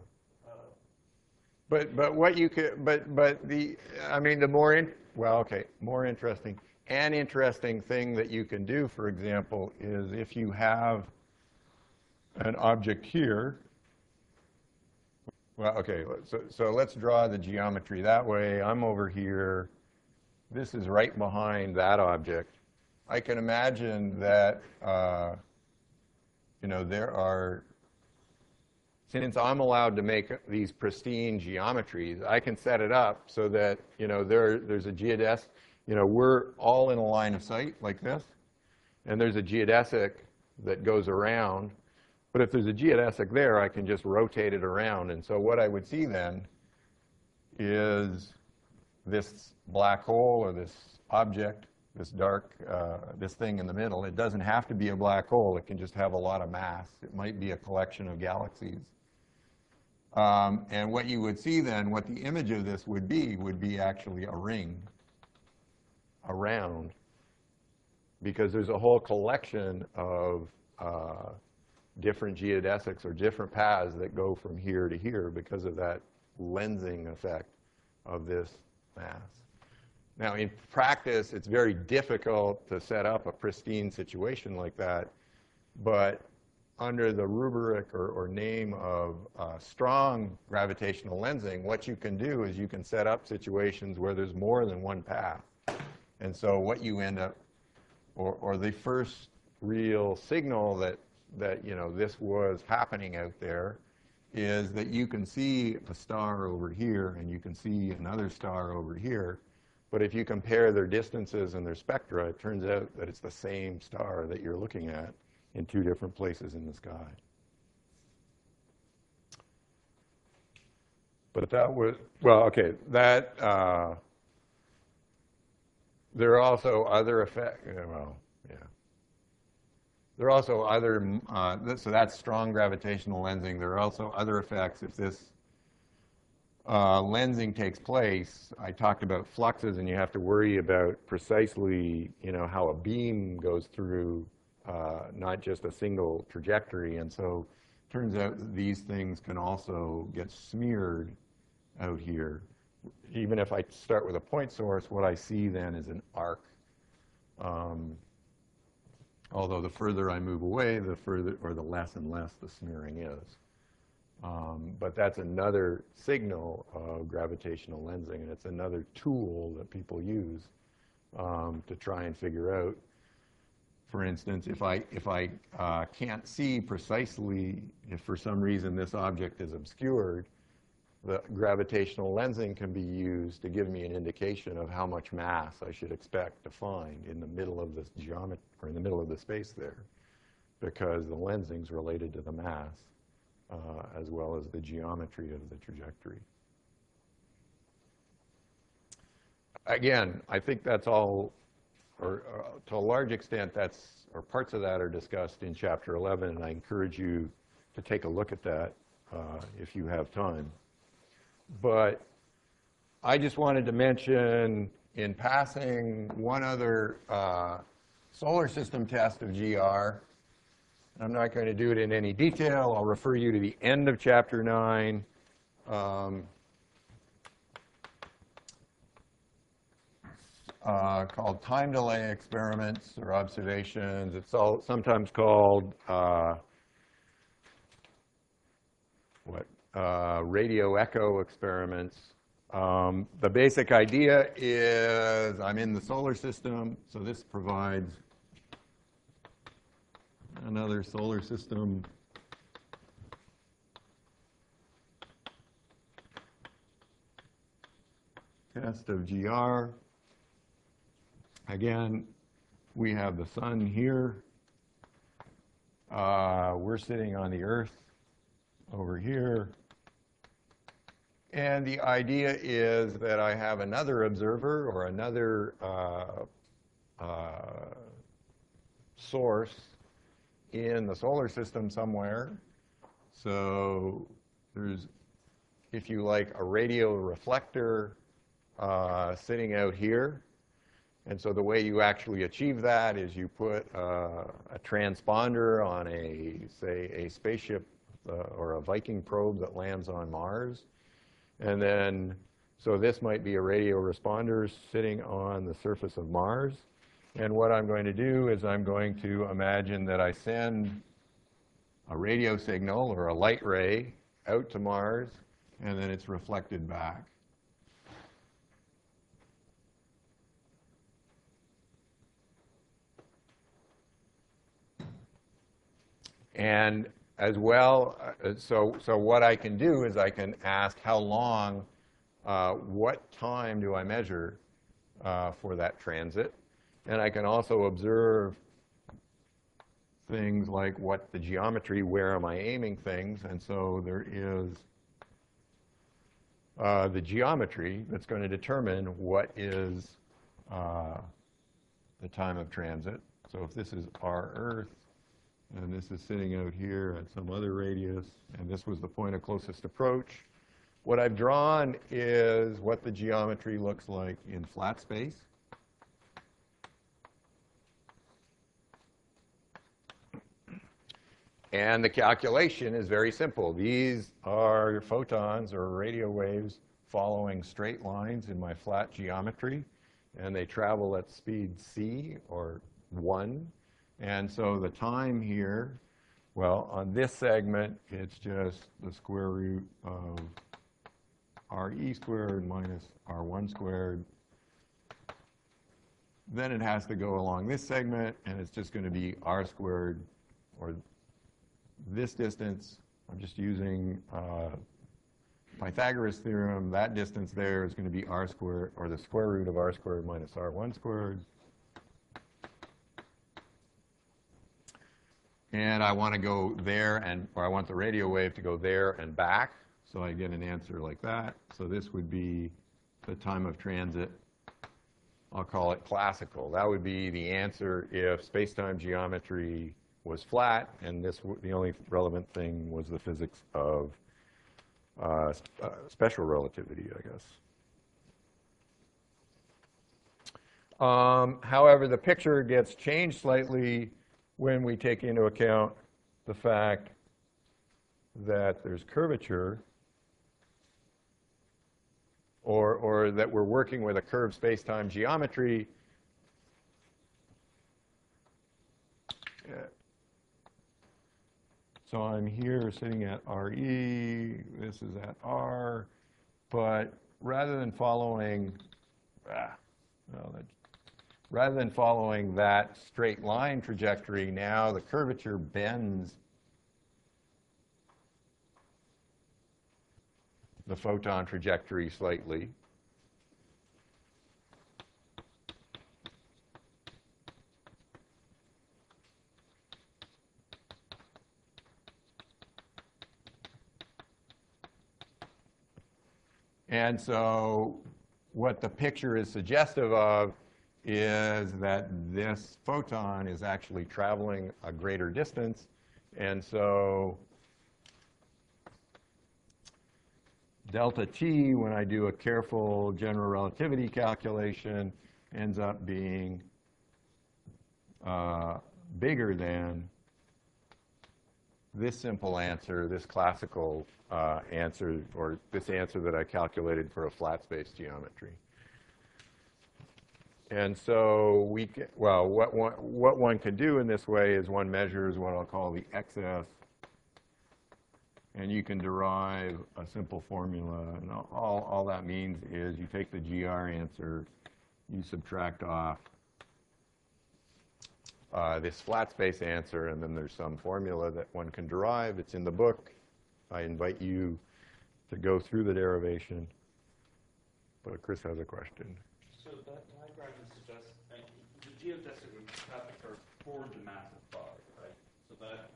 Speaker 1: But what you could, but the, I mean, the more, more interesting. An interesting thing that you can do, for example, is if you have an object here, well, okay, so let's draw the geometry that way. I'm over here. This is right behind that object. I can imagine that, there are, since I'm allowed to make these pristine geometries, I can set it up so that, there's a geodesic, we're all in a line of sight like this, and there's a geodesic that goes around. But if there's a geodesic there, I can just rotate it around. And so what I would see then is this black hole or this object, this dark, this thing in the middle. It doesn't have to be a black hole. It can just have a lot of mass. It might be a collection of galaxies. And what you would see then, what the image of this would be actually a ring around, because there's a whole collection of different geodesics or different paths that go from here to here because of that lensing effect of this mass. Now, in practice, it's very difficult to set up a pristine situation like that, but under the rubric or name of strong gravitational lensing, what you can do is you can set up situations where there's more than one path. And so what you end up, or the first real signal that this was happening out there, is that you can see a star over here and you can see another star over here. But if you compare their distances and their spectra, it turns out that it's the same star that you're looking at in two different places in the sky. But that was, well, okay, that, there are also other effects, well, yeah. There are also other, so that's strong gravitational lensing. There are also other effects if this lensing takes place. I talked about fluxes, and you have to worry about precisely, how a beam goes through not just a single trajectory. And so it turns out that these things can also get smeared out here. Even if I start with a point source, what I see then is an arc. Although the further I move away, the further, or the less and less the smearing is. But that's another signal of gravitational lensing, and it's another tool that people use to try and figure out. For instance, if I can't see precisely, if for some reason this object is obscured, the gravitational lensing can be used to give me an indication of how much mass I should expect to find in the middle of this geometry, or in the middle of the space there, because the lensing's related to the mass as well as the geometry of the trajectory. Again, I think that's all, or to a large extent, or parts of that are discussed in Chapter 11, and I encourage you to take a look at that if you have time. But I just wanted to mention in passing one other solar system test of GR. I'm not going to do it in any detail. I'll refer you to the end of Chapter 9. Called time delay experiments or observations. It's sometimes called radio echo experiments. The basic idea is I'm in the solar system, so this provides another solar system test of GR. Again, we have the sun here. We're sitting on the Earth over here. And the idea is that I have another observer or another source in the solar system somewhere. So there's, if you like, a radio reflector sitting out here. And so the way you actually achieve that is you put a transponder on say, a spaceship or a Viking probe that lands on Mars. And then, so this might be a radio responder sitting on the surface of Mars. And what I'm going to do is I'm going to imagine that I send a radio signal or a light ray out to Mars, and then it's reflected back. And as well, so what I can do is I can ask how long, what time do I measure for that transit? And I can also observe things like what the geometry, where am I aiming things? And so there is the geometry that's going to determine what is the time of transit. So if this is our Earth, and this is sitting out here at some other radius, and this was the point of closest approach, what I've drawn is what the geometry looks like in flat space. And the calculation is very simple. These are photons or radio waves following straight lines in my flat geometry, and they travel at speed c, or 1. And so the time here, well, on this segment, it's just the square root of RE squared minus R1 squared. Then it has to go along this segment, and it's just going to be R squared, or this distance. I'm just using Pythagoras theorem. That distance there is going to be R squared, or the square root of R squared minus R1 squared. And I want to go there, or I want the radio wave to go there and back, so I get an answer like that. So this would be the time of transit. I'll call it classical. That would be the answer if space-time geometry was flat, and the only relevant thing was the physics of special relativity, I guess. However, the picture gets changed slightly when we take into account the fact that there's curvature, or that we're working with a curved space-time geometry. So I'm here sitting at RE, this is at R, but rather than following, rather than following that straight line trajectory, now the curvature bends the photon trajectory slightly. And so what the picture is suggestive of is that this photon is actually traveling a greater distance. And so delta t, when I do a careful general relativity calculation, ends up being bigger than this simple answer, this classical answer, or this answer that I calculated for a flat space geometry. And so we can, well, what one can do in this way is one measures what I'll call the excess, and you can derive a simple formula. And all that means is you take the GR answer, you subtract off this flat space answer, and then there's some formula that one can derive. It's in the book. I invite you to go through the derivation. But Chris has a question.
Speaker 4: So that diagram suggests, geodesic would have to occur for the massive body, right? So that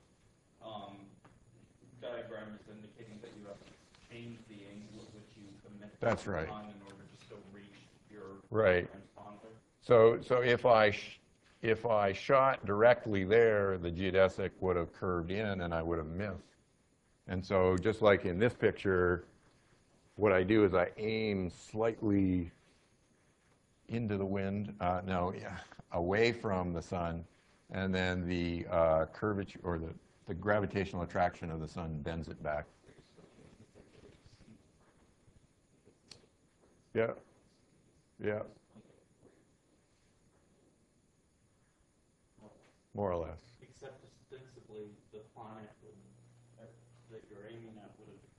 Speaker 4: diagram is indicating that you have to change the angle at which you emit
Speaker 1: That's
Speaker 4: the
Speaker 1: right.
Speaker 4: photon in order to still reach your
Speaker 1: Right.
Speaker 4: transponder.
Speaker 1: So if I shot directly there, the geodesic would have curved in and I would have missed. And so just like in this picture, what I do is I aim slightly into the wind, away from the sun, and then the curvature or the gravitational attraction of the sun bends it back. Yeah. Yeah. More or less.
Speaker 4: Except ostensibly, the planet that you're aiming at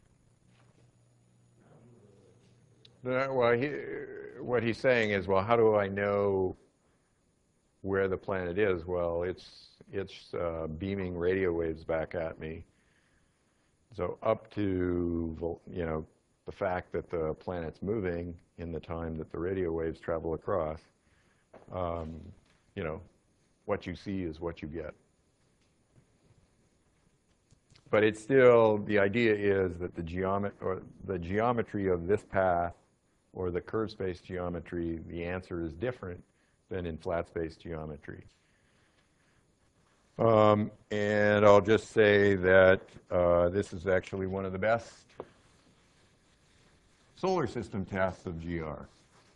Speaker 4: would have.
Speaker 1: Well, what he's saying is, well, how do I know where the planet is? Well, it's beaming radio waves back at me. So up to, the fact that the planet's moving in the time that the radio waves travel across, what you see is what you get. But it's still, the idea is that the geometry of this path, or the curved space geometry, the answer is different than in flat space geometry. And I'll just say that this is actually one of the best solar system tests of GR.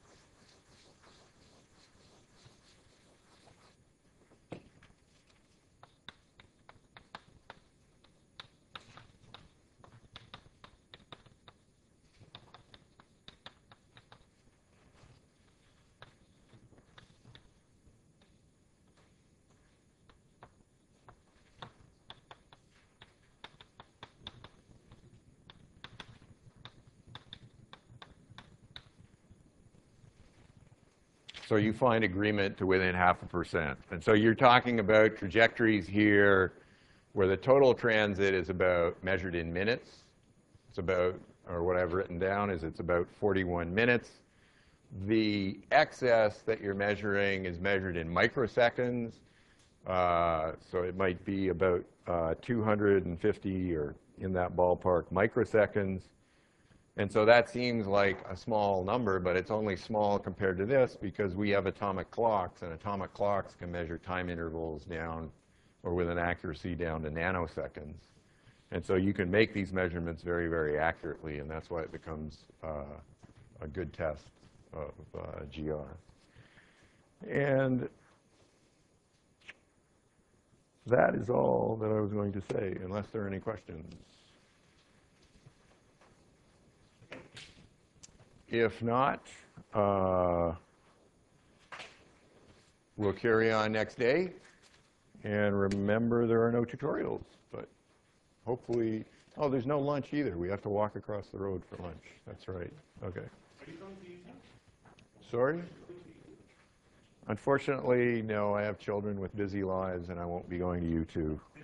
Speaker 1: So you find agreement to within 0.5%. And so you're talking about trajectories here where the total transit is about measured in minutes. It's about, or what I've written down is it's about 41 minutes. The excess that you're measuring is measured in microseconds. So it might be about 250 or in that ballpark microseconds. And so that seems like a small number, but it's only small compared to this because we have atomic clocks, and atomic clocks can measure time intervals down, or with an accuracy down to nanoseconds. And so you can make these measurements very, very accurately, and that's why it becomes a good test of GR. And that is all that I was going to say, unless there are any questions. If not, we'll carry on next day. And remember, there are no tutorials, but hopefully, oh, there's no lunch either. We have to walk across the road for lunch. That's right. Okay.
Speaker 2: Are you going to use them?
Speaker 1: Sorry? Unfortunately, no. I have children with busy lives, and I won't be going to U2.